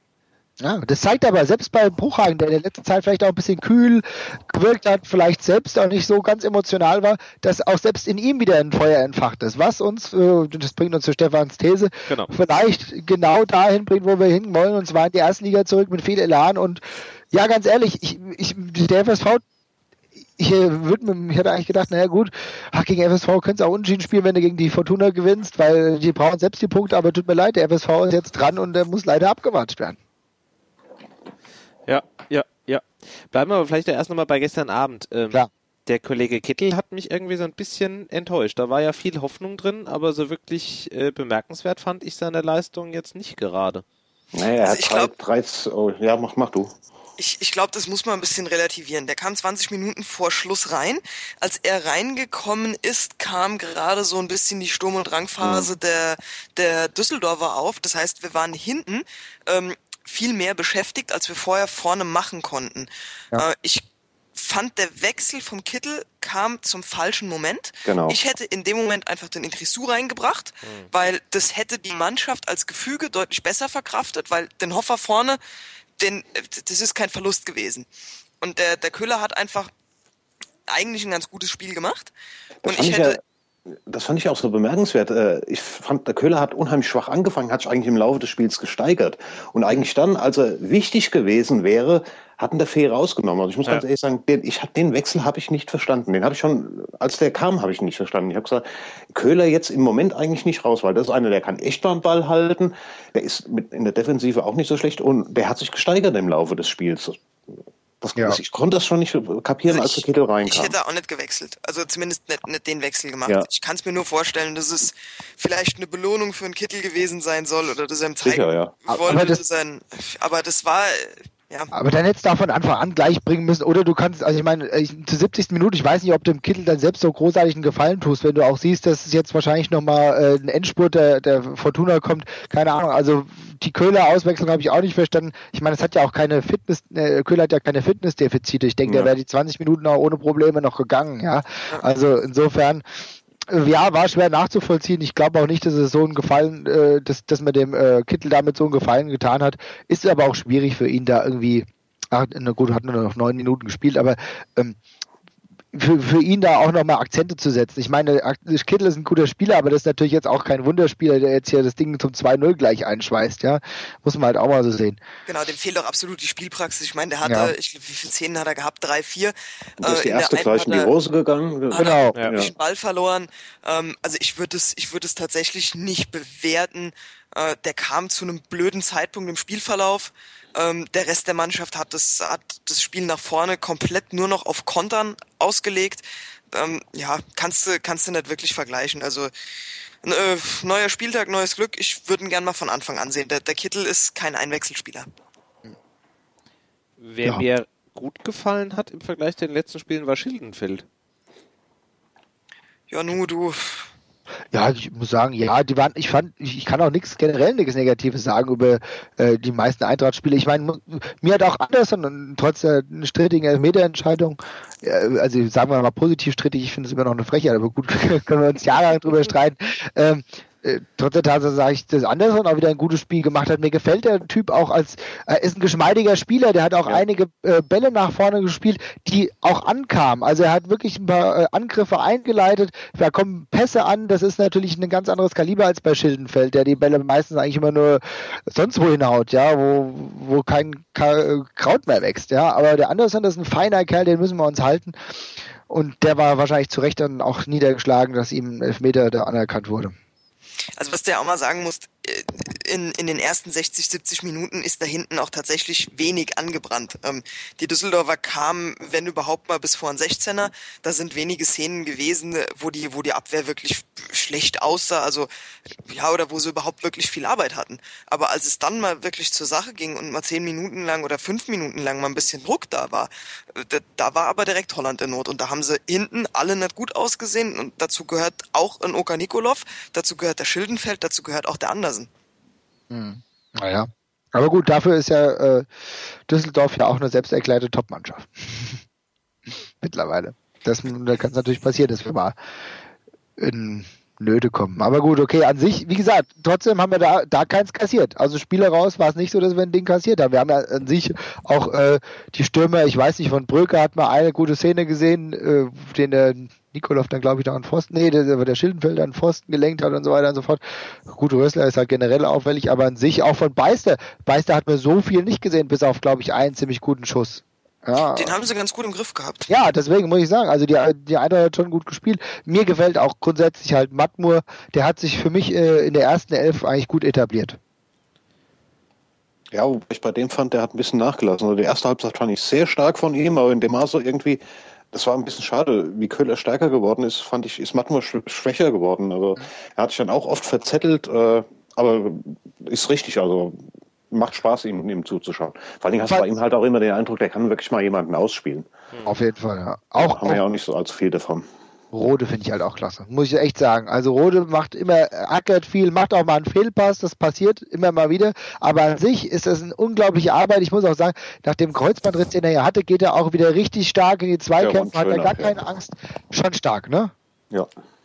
Ja, das zeigt aber selbst bei Bruchhagen, der in der letzten Zeit vielleicht auch ein bisschen kühl gewirkt hat, vielleicht selbst auch nicht so ganz emotional war, dass auch selbst in ihm wieder ein Feuer entfacht ist. Was uns, das bringt uns zu Stefans These, genau. vielleicht genau dahin bringt, wo wir hinwollen, und zwar in die erste Liga zurück mit viel Elan und Ja, ganz ehrlich, ich, ich, der F S V, ich, würd, ich hätte eigentlich gedacht, naja gut, ach, gegen F S V könntest du auch unentschieden spielen, wenn du gegen die Fortuna gewinnst, weil die brauchen selbst die Punkte, aber tut mir leid, der F S V ist jetzt dran und der muss leider abgewatscht werden. Ja, ja, ja. Bleiben wir aber vielleicht erst nochmal bei gestern Abend. Ähm, Klar. Der Kollege Kittel hat mich irgendwie so ein bisschen enttäuscht. Da war ja viel Hoffnung drin, aber so wirklich äh, bemerkenswert fand ich seine Leistung jetzt nicht gerade. Naja, er Also hat ich drei, glaub- drei, oh, ja, mach, mach du. Ich, ich glaube, das muss man ein bisschen relativieren. Der kam zwanzig Minuten vor Schluss rein. Als er reingekommen ist, kam gerade so ein bisschen die Sturm- und Drangphase mhm. der, der Düsseldorfer auf. Das heißt, wir waren hinten ähm, viel mehr beschäftigt, als wir vorher vorne machen konnten. Ja. Äh, ich fand, der Wechsel vom Kittel kam zum falschen Moment. Genau. Ich hätte in dem Moment einfach den Idrissou reingebracht, mhm. weil das hätte die Mannschaft als Gefüge deutlich besser verkraftet, weil den Hoffer vorne, den, das ist kein Verlust gewesen. Und der, der Köhler hat einfach eigentlich ein ganz gutes Spiel gemacht. Das Und ich hätte... Ja Das fand ich auch so bemerkenswert. Ich fand, der Köhler hat unheimlich schwach angefangen, hat sich eigentlich im Laufe des Spiels gesteigert. Und eigentlich dann, als er wichtig gewesen wäre, hatten der Fee rausgenommen. Also ich muss ja. ganz ehrlich sagen, den, ich hab, den Wechsel habe ich nicht verstanden. Den habe ich schon, als der kam, habe ich nicht verstanden. Ich habe gesagt, Köhler jetzt im Moment eigentlich nicht raus, weil das ist einer, der kann echt mal einen Ball halten. Der ist mit, in der Defensive auch nicht so schlecht und der hat sich gesteigert im Laufe des Spiels. Das, ja. Ich konnte das schon nicht kapieren, also als der Kittel reinkam. Ich hätte auch nicht gewechselt. Also zumindest nicht, nicht den Wechsel gemacht. Ja. Ich kann es mir nur vorstellen, dass es vielleicht eine Belohnung für einen Kittel gewesen sein soll oder dass er ihm zeigen Sicher, ja. wollte. Aber das, sein, aber das war... Ja. Aber dann hättest du auch von Anfang an gleich bringen müssen. Oder du kannst, also ich meine, zur siebzigsten Minute, ich weiß nicht, ob du dem Kittel dann selbst so großartig einen Gefallen tust, wenn du auch siehst, dass es jetzt wahrscheinlich nochmal äh, ein Endspurt der, der Fortuna kommt. Keine Ahnung, also die Köhler-Auswechslung habe ich auch nicht verstanden. Ich meine, es hat ja auch keine Fitness, äh, Köhler hat ja keine Fitnessdefizite. Ich denke, ja. der wäre die zwanzig Minuten auch ohne Probleme noch gegangen, ja. Also insofern... Ja, war schwer nachzuvollziehen. Ich glaube auch nicht, dass es so einen Gefallen, äh, dass, dass man dem äh, Kittel damit so einen Gefallen getan hat. Ist aber auch schwierig für ihn da irgendwie, ach, na gut, hat nur noch neun Minuten gespielt, aber ähm, für, für ihn da auch nochmal Akzente zu setzen. Ich meine, Kittel ist ein guter Spieler, aber das ist natürlich jetzt auch kein Wunderspieler, der jetzt hier das Ding zum zwei null gleich einschweißt, ja. Muss man halt auch mal so sehen. Genau, dem fehlt doch absolut die Spielpraxis. Ich meine, der hatte, ja. ich, wie viele Szenen hat er gehabt? Drei, vier. Das ist die erste gleich in die Hose gegangen. Genau. Ja. Den Ball verloren. Ähm, also ich würde es, ich würde es tatsächlich nicht bewerten. Äh, der kam zu einem blöden Zeitpunkt im Spielverlauf. Ähm, der Rest der Mannschaft hat das, hat das Spiel nach vorne komplett nur noch auf Kontern ausgelegt. Ähm, ja, kannst du, kannst du nicht wirklich vergleichen. Also äh, neuer Spieltag, neues Glück. Ich würde ihn gerne mal von Anfang an sehen. Der, der Kittel ist kein Einwechselspieler. Wer ja. mir gut gefallen hat im Vergleich zu den letzten Spielen war Schildenfeld. Ja, nu, du... Ja, ich muss sagen, ja, die waren, ich fand, ich, ich kann auch nichts generell nichts Negatives sagen über äh, die meisten Eintracht-Spiele. Ich meine, mir hat auch Anderson und trotz der strittigen Elfmeterentscheidung, äh, also sagen wir mal positiv strittig, ich finde es immer noch eine Frechheit, aber gut, können wir uns jahrelang drüber streiten. Ähm, Äh, trotz der Tatsache sage ich, dass Anderson auch wieder ein gutes Spiel gemacht hat. Mir gefällt der Typ auch als, er äh, ist ein geschmeidiger Spieler, der hat auch ja. einige äh, Bälle nach vorne gespielt, die auch ankamen. Also er hat wirklich ein paar äh, Angriffe eingeleitet, da kommen Pässe an, das ist natürlich ein ganz anderes Kaliber als bei Schildenfeld, der die Bälle meistens eigentlich immer nur sonst wo hinhaut, ja, wo, wo kein Ka- Kraut mehr wächst, ja. Aber der Anderson, das ist ein feiner Kerl, den müssen wir uns halten. Und der war wahrscheinlich zu Recht dann auch niedergeschlagen, dass ihm ein Elfmeter da anerkannt wurde. Also was du ja auch mal sagen musst, in, in den ersten sechzig, siebzig Minuten ist da hinten auch tatsächlich wenig angebrannt. Ähm, die Düsseldorfer kamen, wenn überhaupt mal bis vor ein sechzehner. Da sind wenige Szenen gewesen, wo die, wo die Abwehr wirklich schlecht aussah, also ja, oder wo sie überhaupt wirklich viel Arbeit hatten. Aber als es dann mal wirklich zur Sache ging und mal zehn Minuten lang oder fünf Minuten lang mal ein bisschen Druck da war, da, da war aber direkt Holland in Not. Und da haben sie hinten alle nicht gut ausgesehen. Und dazu gehört auch ein Oka Nikolov, dazu gehört der Schildenfeld, dazu gehört auch der Andersen. Hm. Naja. Aber gut, dafür ist ja äh, Düsseldorf ja auch eine selbst erklärte Top-Mannschaft. Mittlerweile. Das, da kann es natürlich passieren, dass wir mal in Nöte kommen. Aber gut, okay, an sich, wie gesagt, trotzdem haben wir da, da keins kassiert. Also Spieler raus war es nicht so, dass wir ein Ding kassiert haben. Wir haben ja an sich auch äh, die Stürmer, ich weiß nicht, von Bröker hat mal eine gute Szene gesehen, äh, den der Nikolov dann, glaube ich, noch einen Pfosten, nee, der, der Schildenfelder einen Pfosten gelenkt hat und so weiter und so fort. Gut, Rösler ist halt generell auffällig, aber an sich auch von Beister. Beister hat mir so viel nicht gesehen, bis auf, glaube ich, einen ziemlich guten Schuss. Ja. Den haben sie ganz gut im Griff gehabt. Ja, deswegen muss ich sagen, also die, die Eintracht hat schon gut gespielt. Mir gefällt auch grundsätzlich halt Matmur, der hat sich für mich äh, in der ersten Elf eigentlich gut etabliert. Ja, wobei ich bei dem fand, der hat ein bisschen nachgelassen. Also die erste Halbzeit fand ich sehr stark von ihm, aber in dem Maße irgendwie, das war ein bisschen schade. Wie Köhler stärker geworden ist, fand ich, ist Matmur schwächer geworden. Also er hat sich dann auch oft verzettelt, äh, aber ist richtig, also macht Spaß, ihm, ihm zuzuschauen. Vor allen Dingen hast du bei ihm halt auch immer den Eindruck, der kann wirklich mal jemanden ausspielen. Auf jeden Fall, ja. Auch, haben wir ja auch nicht so allzu viel davon. Rode finde ich halt auch klasse, muss ich echt sagen. Also Rode macht immer, ackert viel, macht auch mal einen Fehlpass, das passiert immer mal wieder, aber an sich ist das eine unglaubliche Arbeit. Ich muss auch sagen, nach dem Kreuzbandriss, den er ja hatte, geht er auch wieder richtig stark in die Zweikämpfe, ja, hat er gar keine Angst. Schon stark, ne? Ja.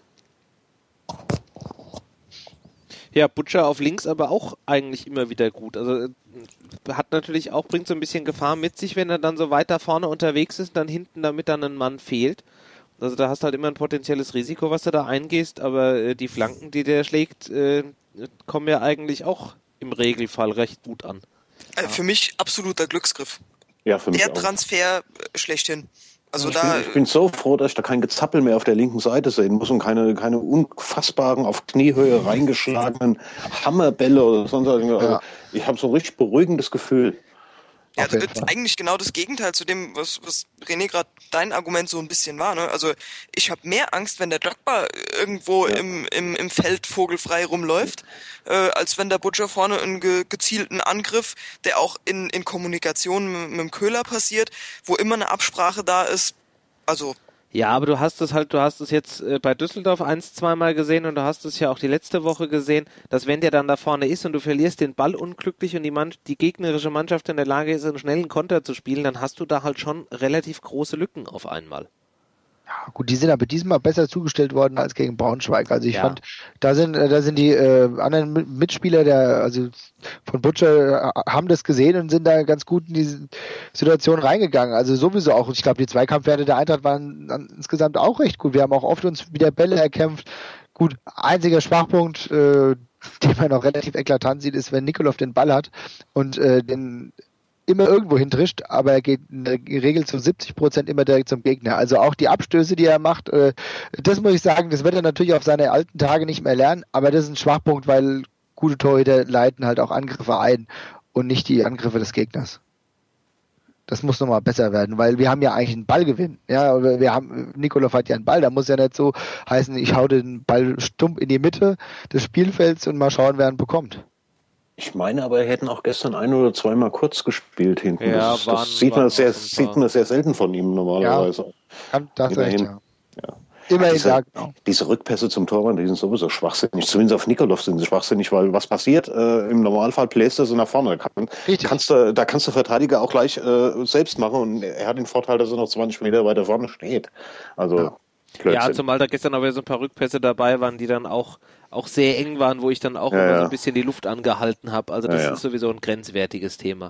Ja, Butcher auf links aber auch eigentlich immer wieder gut. Also hat natürlich auch, bringt so ein bisschen Gefahr mit sich, wenn er dann so weiter vorne unterwegs ist, dann hinten damit dann ein Mann fehlt. Also da hast du halt immer ein potenzielles Risiko, was du da eingehst, aber äh, die Flanken, die der schlägt, äh, kommen ja eigentlich auch im Regelfall recht gut an. Also für mich absoluter Glücksgriff. Ja, für mich der auch. Transfer äh, schlechthin. Also ich, da, bin, ich bin so froh, dass ich da kein Gezappel mehr auf der linken Seite sehen muss und keine, keine unfassbaren, auf Kniehöhe reingeschlagenen Hammerbälle oder sonst was. Also ja. Ich habe so ein richtig beruhigendes Gefühl. Ja, das ist eigentlich genau das Gegenteil zu dem, was, was René gerade dein Argument so ein bisschen war. Ne? Also ich habe mehr Angst, wenn der Drogba irgendwo ja. im, im, im Feld vogelfrei rumläuft, äh, als wenn der Butcher vorne einen ge- gezielten Angriff, der auch in, in Kommunikation mit, mit dem Köhler passiert, wo immer eine Absprache da ist. Also ja, aber du hast es halt, du hast es jetzt äh, bei Düsseldorf eins, zweimal gesehen und du hast es ja auch die letzte Woche gesehen, dass wenn der dann da vorne ist und du verlierst den Ball unglücklich und die, Mann, die gegnerische Mannschaft in der Lage ist, einen schnellen Konter zu spielen, dann hast du da halt schon relativ große Lücken auf einmal. Ja, gut, die sind aber diesmal besser zugestellt worden als gegen Braunschweig. Also ich ja. fand, da sind, da sind die äh, anderen Mitspieler der, also von Butcher, äh, haben das gesehen und sind da ganz gut in diese Situation reingegangen. Also sowieso auch. Ich glaube, die Zweikampfwerte der Eintracht waren an, insgesamt auch recht gut. Wir haben auch oft uns wieder Bälle erkämpft. Gut, einziger Schwachpunkt, äh, den man noch relativ eklatant sieht, ist, wenn Nikolov den Ball hat und äh, den immer irgendwo hintrischt, aber er geht in der Regel zu siebzig Prozent immer direkt zum Gegner. Also auch die Abstöße, die er macht, äh, das muss ich sagen, das wird er natürlich auf seine alten Tage nicht mehr lernen, aber das ist ein Schwachpunkt, weil gute Torhüter leiten halt auch Angriffe ein und nicht die Angriffe des Gegners. Das muss nochmal besser werden, weil wir haben ja eigentlich einen Ballgewinn. Ja, wir haben, Nikolov hat ja einen Ball, da muss ja nicht so heißen, ich hau den Ball stumpf in die Mitte des Spielfelds und mal schauen, wer ihn bekommt. Ich meine aber, er hätten auch gestern ein oder zweimal kurz gespielt hinten. Ja, das waren, das sieht, man sehr, sieht man sehr selten von ihm normalerweise. Ja, das recht, ja. ja. Immerhin, diese, ja, genau. Diese Rückpässe zum Torwart, die sind sowieso schwachsinnig. Zumindest auf Nikolov sind sie schwachsinnig, weil was passiert? Äh, Im Normalfall bläst er so nach vorne. Kann, kannst du, da kannst du Verteidiger auch gleich äh, selbst machen und er hat den Vorteil, dass er noch zwanzig Meter weiter vorne steht. Also ja. Ja, zumal da gestern auch wieder so ein paar Rückpässe dabei waren, die dann auch, auch sehr eng waren, wo ich dann auch ja, immer ja. so ein bisschen die Luft angehalten habe. Also das ja, ja. ist sowieso ein grenzwertiges Thema.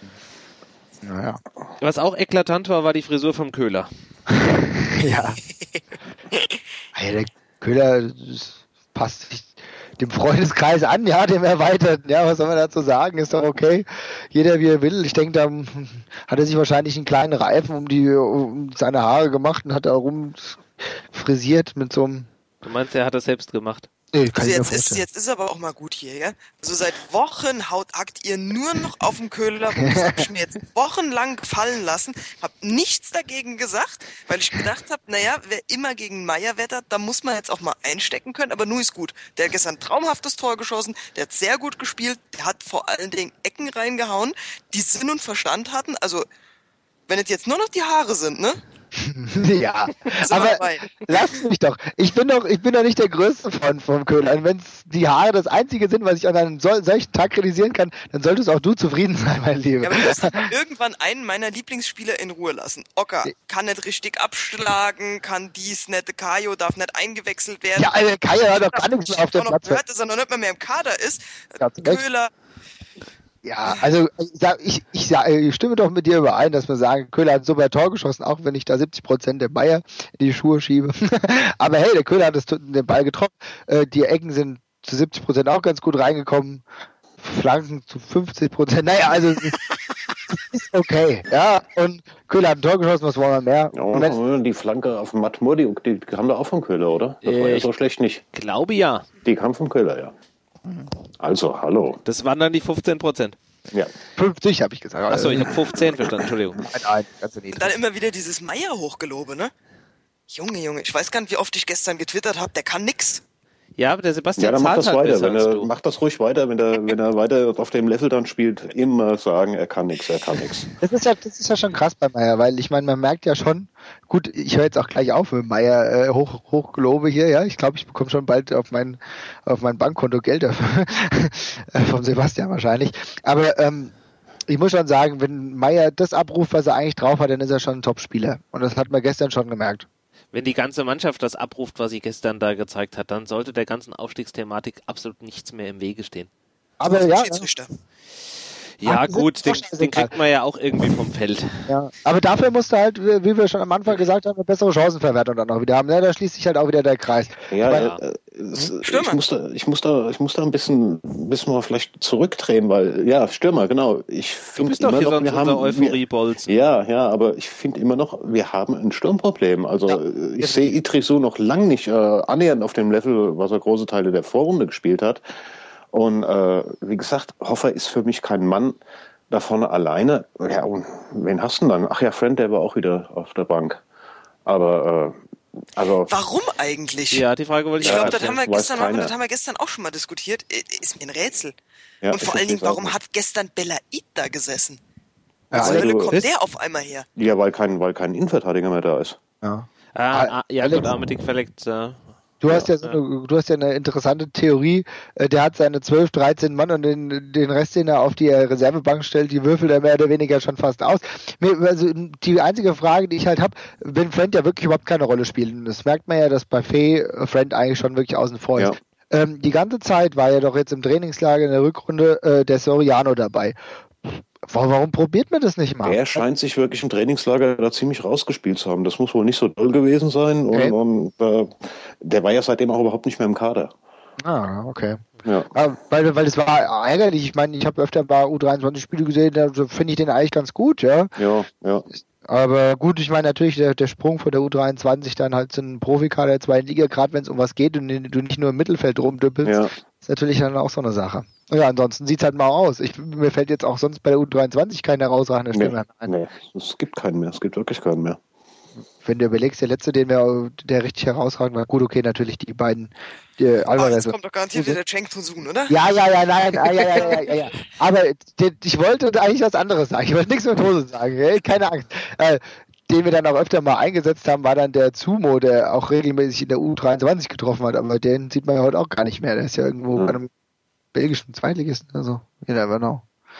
Naja. Was auch eklatant war, war die Frisur vom Köhler. ja. ja. Der Köhler passt sich dem Freundeskreis an, ja, dem Erweiterten. Ja, was soll man dazu sagen? Ist doch okay. Jeder wie er will. Ich denke, da hat er sich wahrscheinlich einen kleinen Reifen um die um seine Haare gemacht und hat da rum frisiert mit so einem... Du meinst, er hat das selbst gemacht? Nee, kann also ich jetzt mir ist, jetzt ist aber auch mal gut hier, ja? Also seit Wochen haut, hackt ihr nur noch auf dem Köhler rum. Das hab ich mir jetzt wochenlang gefallen lassen, hab nichts dagegen gesagt, weil ich gedacht habe, naja, wer immer gegen Meier wettert, da muss man jetzt auch mal einstecken können, aber nur ist gut. Der hat gestern ein traumhaftes Tor geschossen, der hat sehr gut gespielt, der hat vor allen Dingen Ecken reingehauen, die Sinn und Verstand hatten, also wenn es jetzt nur noch die Haare sind, ne? ja, aber lass mich doch. Ich bin doch, ich bin doch nicht der größte Freund vom Köhler. Und wenn die Haare das Einzige sind, was ich an einem sol- solchen Tag kritisieren kann, dann solltest auch du zufrieden sein, mein Lieber. Ja, aber du musst irgendwann einen meiner Lieblingsspieler in Ruhe lassen. Ocker kann nicht richtig abschlagen, kann dies nicht, Kajo darf nicht eingewechselt werden. Ja, also Kajo hat doch gar nichts mehr auf dem Platz. Gehört, dass er noch nicht mal mehr im Kader ist. Köhler, Ja, also ich, ich, ich stimme doch mit dir überein, dass wir sagen, Köhler hat ein super Tor geschossen, auch wenn ich da siebzig Prozent der Bayer in die Schuhe schiebe. Aber hey, der Köhler hat das, den Ball getroffen. Die Ecken sind zu siebzig Prozent auch ganz gut reingekommen. Flanken zu fünfzig Prozent. Naja, also es ist okay. Ja, und Köhler hat ein Tor geschossen, was wollen wir mehr? Ja, und wenn, die Flanke auf Matmur, die, die kam da auch vom Köhler, oder? Das war ja so schlecht nicht. Ich glaube ja. Die kam vom Köhler, ja. Also, hallo. Das waren dann die fünfzehn Prozent. Ja. fünfzig habe ich gesagt. Achso, ich habe fünfzehn verstanden, Entschuldigung. Nein, nein, ganz Und dann immer wieder dieses Meier-Hochgelobe, ne? Junge, Junge, ich weiß gar nicht, wie oft ich gestern getwittert habe, der kann nix. Ja, aber der Sebastian Ja, dann macht das halt weiter. Wenn er, du. macht das ruhig weiter, wenn er, wenn er weiter auf dem Level dann spielt, immer sagen, er kann nichts, er kann nichts. Das ist ja, das ist ja schon krass bei Meier, weil ich meine, man merkt ja schon, gut, ich höre jetzt auch gleich auf mit Meier äh, hoch, hochgelobe hier, ja, ich glaube, ich bekomme schon bald auf mein, auf mein Bankkonto Geld dafür, vom Sebastian wahrscheinlich, aber ähm, ich muss schon sagen, wenn Meier das abruft, was er eigentlich drauf hat, dann ist er schon ein Top-Spieler und das hat man gestern schon gemerkt. Wenn die ganze Mannschaft das abruft, was sie gestern da gezeigt hat, dann sollte der ganzen Aufstiegsthematik absolut nichts mehr im Wege stehen. Aber ja, ja Ach, gut, den, den kriegt man ja auch irgendwie vom Feld. Ja, aber dafür musst du halt, wie wir schon am Anfang gesagt haben, eine bessere Chancenverwertung dann auch wieder haben. Ja, da schließt sich halt auch wieder der Kreis. Ja, aber, äh, es, ich, muss da, ich, muss da, ich muss da ein bisschen, ein bisschen mal vielleicht zurückdrehen, weil, ja, Stürmer, genau. Ich du bist doch hier noch, sonst wir unser Euphorie-Bolzen. Ja, ja, aber ich finde immer noch, wir haben ein Sturmproblem. Also ja, ich sehe Idrissou noch lang nicht äh, annähernd auf dem Level, was er große Teile der Vorrunde gespielt hat. Und äh, wie gesagt, Hoffer ist für mich kein Mann da vorne alleine. Ja, und wen hast du denn dann? Ach ja, Friend, der war auch wieder auf der Bank. Aber äh, also warum eigentlich? Ja, die Frage wollte ich Ich glaube, ja, das, haben wir gestern noch, das haben wir gestern auch schon mal diskutiert. Ist mir ein Rätsel. Ja, und vor allen Dingen, warum hat gestern Belaid da gesessen? Ja, Wo also, kommt der auf einmal her? Ja, weil kein, weil kein Innenverteidiger mehr da ist. Ja, ah, ah, ja gut, Armitic verleckt. Äh, Du hast ja, so eine, du hast ja eine interessante Theorie, der hat seine zwölf, dreizehn Mann und den, den Rest, den er auf die Reservebank stellt, die würfelt er mehr oder weniger schon fast aus. Also die einzige Frage, die ich halt habe, wenn Friend ja wirklich überhaupt keine Rolle spielt, und das merkt man ja, dass bei Fee Friend eigentlich schon wirklich außen vor ist. Ja. Ähm, die ganze Zeit war ja doch jetzt im Trainingslager in der Rückrunde äh, der Soriano dabei. Warum probiert man das nicht mal? Der scheint sich wirklich im Trainingslager da ziemlich rausgespielt zu haben. Das muss wohl nicht so doll gewesen sein. Okay. Und, und äh, der war ja seitdem auch überhaupt nicht mehr im Kader. Ah, okay. Ja. Ja, weil, weil es war ärgerlich. Ich meine, ich habe öfter ein paar U dreiundzwanzig Spiele gesehen, da finde ich den eigentlich ganz gut, ja. Ja, ja. Aber gut, ich meine natürlich, der, der Sprung von der U dreiundzwanzig dann halt zu einem Profikader der zweiten Liga, gerade wenn es um was geht und du nicht nur im Mittelfeld rumdüppelst, ja. ist natürlich dann auch so eine Sache. Ja, ansonsten sieht es halt mal aus. Ich, mir fällt jetzt auch sonst bei der U dreiundzwanzig kein herausragender Stürmer ein. Nee, es gibt keinen mehr. Es gibt wirklich keinen mehr. Wenn du überlegst, der letzte, den wir, der richtig herausragend war, gut, okay, natürlich die beiden, die Alvarez. Oh, jetzt kommt doch garantiert wieder der Cenk Tosun, oder? Ja, ja, ja, nein, ja, ja, ja, ja, ja. Aber die, ich wollte eigentlich was anderes sagen. Ich wollte nichts mit Hose sagen, ey, keine Angst. Äh, den wir dann auch öfter mal eingesetzt haben, war dann der Zumo, der auch regelmäßig in der U dreiundzwanzig getroffen hat, aber den sieht man ja heute auch gar nicht mehr. Der ist ja irgendwo ja. bei einem belgischen Zweitligisten oder so. You never know.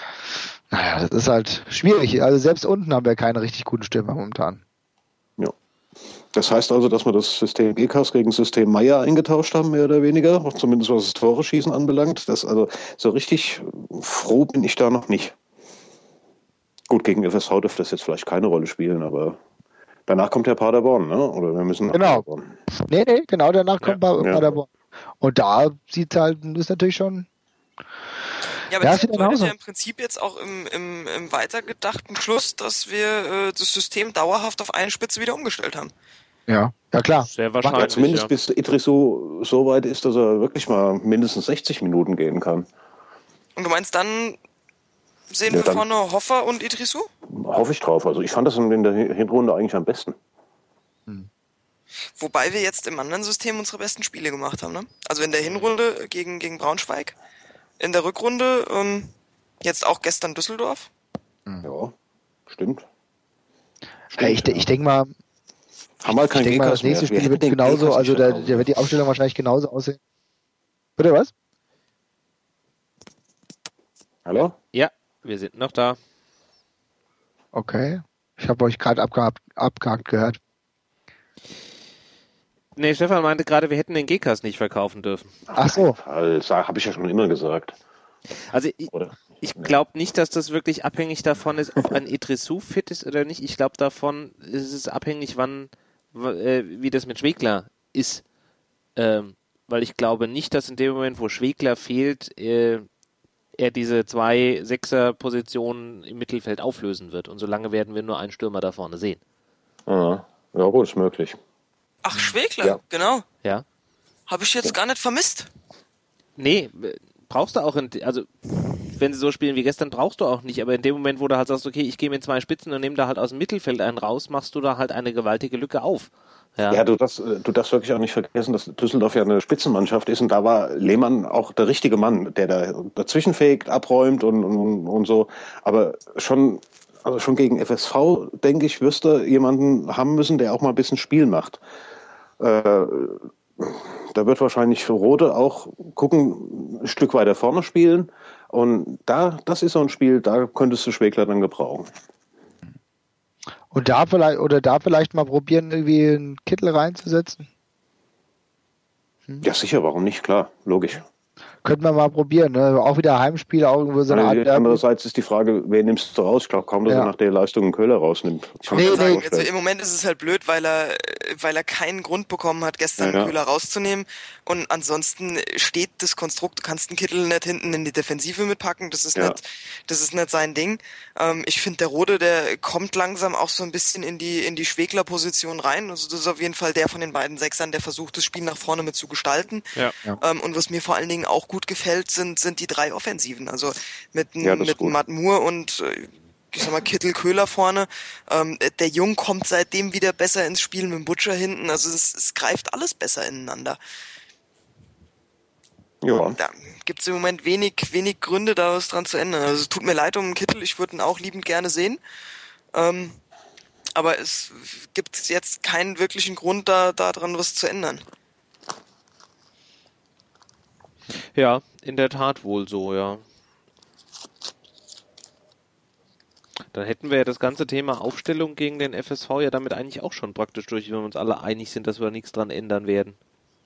Naja, das ist halt schwierig. Also selbst unten haben wir keine richtig guten Stürmer momentan. Ja. Das heißt also, dass wir das System G K S gegen das System Meier eingetauscht haben, mehr oder weniger, zumindest was das Tore-Schießen anbelangt. Das, also so richtig froh bin ich da noch nicht. Gut, gegen F S V dürfte das jetzt vielleicht keine Rolle spielen, aber danach kommt ja Paderborn, ne? Oder wir müssen nach genau. Paderborn. Nee, nee, genau, danach kommt ja. Paderborn. Und da sieht halt, ist natürlich schon. Ja, aber ja, das bedeutet ja im Prinzip jetzt auch im, im, im weitergedachten Schluss, dass wir äh, das System dauerhaft auf eine Spitze wieder umgestellt haben. Ja, ja klar. Sehr wahrscheinlich. Ja, zumindest ja. bis Idrissou so weit ist, dass er wirklich mal mindestens sechzig Minuten gehen kann. Und du meinst, dann sehen ja, wir vorne Hoffer und Idrissou? Hoffe ich drauf. Also ich fand das in der Hinrunde eigentlich am besten. Hm. Wobei wir jetzt im anderen System unsere besten Spiele gemacht haben. Ne? Also in der Hinrunde gegen, gegen Braunschweig, in der Rückrunde ähm, jetzt auch gestern Düsseldorf. Ja, stimmt. stimmt ja, ich, ja. ich denke mal, haben wir kein ich denke mal, das nächste Spiel wird genauso, also da, da wird die Aufstellung wahrscheinlich genauso aussehen. Bitte was? Hallo? Ja, wir sind noch da. Okay. Ich habe euch gerade abgehakt, abgehakt gehört. Nee, Stefan meinte gerade, wir hätten den G K S nicht verkaufen dürfen. Ach so. Habe ich ja schon immer gesagt. Also ich, Ich glaube nicht, dass das wirklich abhängig davon ist, ob ein Idrissou fit ist oder nicht. Ich glaube davon ist es abhängig, wann, äh, wie das mit Schwegler ist. Ähm, weil ich glaube nicht, dass in dem Moment, wo Schwegler fehlt, äh, er diese zwei Sechser-Positionen im Mittelfeld auflösen wird. Und solange werden wir nur einen Stürmer da vorne sehen. Ja, ja gut, ist möglich. Ach, Schwegler, ja. genau. Ja. Habe ich jetzt ja. gar nicht vermisst. Nee, brauchst du auch, in, also wenn sie so spielen wie gestern, brauchst du auch nicht, aber in dem Moment, wo du halt sagst, okay, ich gehe mit zwei Spitzen und nehme da halt aus dem Mittelfeld einen raus, machst du da halt eine gewaltige Lücke auf. Ja, ja du, das, du darfst wirklich auch nicht vergessen, dass Düsseldorf ja eine Spitzenmannschaft ist und da war Lehmann auch der richtige Mann, der da dazwischen fegt, abräumt und, und, und so, aber schon, also schon gegen F S V, denke ich, wirst du jemanden haben müssen, der auch mal ein bisschen Spiel macht. Äh, Da wird wahrscheinlich für Rode auch gucken, ein Stück weiter vorne spielen. Und da, das ist so ein Spiel, da könntest du Schwegler dann gebrauchen. Und da vielleicht, oder da vielleicht mal probieren, irgendwie einen Kittel reinzusetzen? Hm? Ja, sicher, warum nicht? Klar, logisch. Könnten wir mal probieren, ne? Auch wieder Heimspiel, auch irgendwo so eine Art. Andererseits ist die Frage, wen nimmst du raus? Ich glaube kaum, dass ja. er nach der Leistung einen Köhler rausnimmt. Ich nee, nee. Sagen, also im Moment ist es halt blöd, weil er, weil er keinen Grund bekommen hat, gestern ja, ja. einen Köhler rauszunehmen. Und ansonsten steht das Konstrukt, du kannst einen Kittel nicht hinten in die Defensive mitpacken, das ist ja. nicht, das ist nicht sein Ding. Ähm, ich finde, der Rode, der kommt langsam auch so ein bisschen in die, in die Schwegler-Position rein. Also das ist auf jeden Fall der von den beiden Sechsern, der versucht, das Spiel nach vorne mit zu gestalten. Ja. Ja. Ähm, und was mir vor allen Dingen auch gut gefällt, sind, sind die drei Offensiven. Also mit, ja, mit Matt Moore und ich sag mal Kittel Köhler vorne. Ähm, der Jung kommt seitdem wieder besser ins Spiel mit dem Butcher hinten. Also es, es greift alles besser ineinander. Ja. Da gibt es im Moment wenig, wenig Gründe, da was dran zu ändern. Also es tut mir leid um den Kittel, ich würde ihn auch liebend gerne sehen. Ähm, aber es gibt jetzt keinen wirklichen Grund, da, da dran was zu ändern. Ja, in der Tat wohl so, ja. Dann hätten wir ja das ganze Thema Aufstellung gegen den F S V ja damit eigentlich auch schon praktisch durch, wenn wir uns alle einig sind, dass wir nichts dran ändern werden.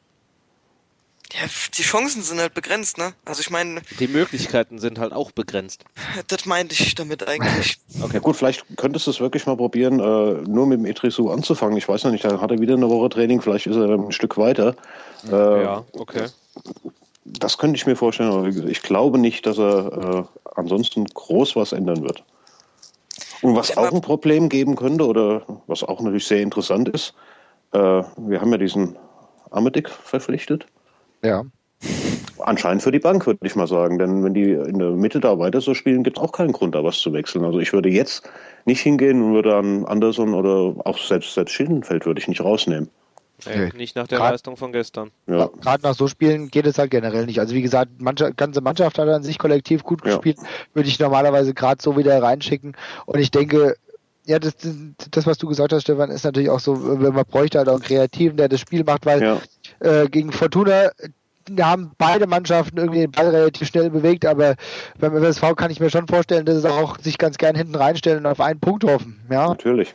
Ja, die Chancen sind halt begrenzt, ne? Also ich meine... Die Möglichkeiten sind halt auch begrenzt. Das meinte ich damit eigentlich. Okay, gut, vielleicht könntest du es wirklich mal probieren, äh, nur mit dem Idrissou anzufangen. Ich weiß noch nicht, da hat er wieder eine Woche Training, vielleicht ist er ein Stück weiter. Äh, ja, okay. Das könnte ich mir vorstellen, aber ich glaube nicht, dass er äh, ansonsten groß was ändern wird. Und was auch ein Problem geben könnte, oder was auch natürlich sehr interessant ist, äh, wir haben ja diesen Amedik verpflichtet. Ja. Anscheinend für die Bank, würde ich mal sagen. Denn wenn die in der Mitte da weiter so spielen, gibt es auch keinen Grund, da was zu wechseln. Also ich würde jetzt nicht hingehen und würde an Anderson oder auch selbst, selbst Schildenfeld würde ich nicht rausnehmen. Nee, nicht nach der Grad, Leistung von gestern. Ja. Gerade nach so Spielen geht es halt generell nicht. Also wie gesagt, manche, ganze Mannschaft hat an sich kollektiv gut ja. gespielt, würde ich normalerweise gerade so wieder reinschicken. Und ich denke, ja, das, das, was du gesagt hast, Stefan, ist natürlich auch so, wenn man bräuchte halt auch einen Kreativen, der das Spiel macht, weil ja. äh, gegen Fortuna haben beide Mannschaften irgendwie den Ball relativ schnell bewegt, aber beim F S V kann ich mir schon vorstellen, dass es auch sich ganz gern hinten reinstellen und auf einen Punkt hoffen. Ja, natürlich.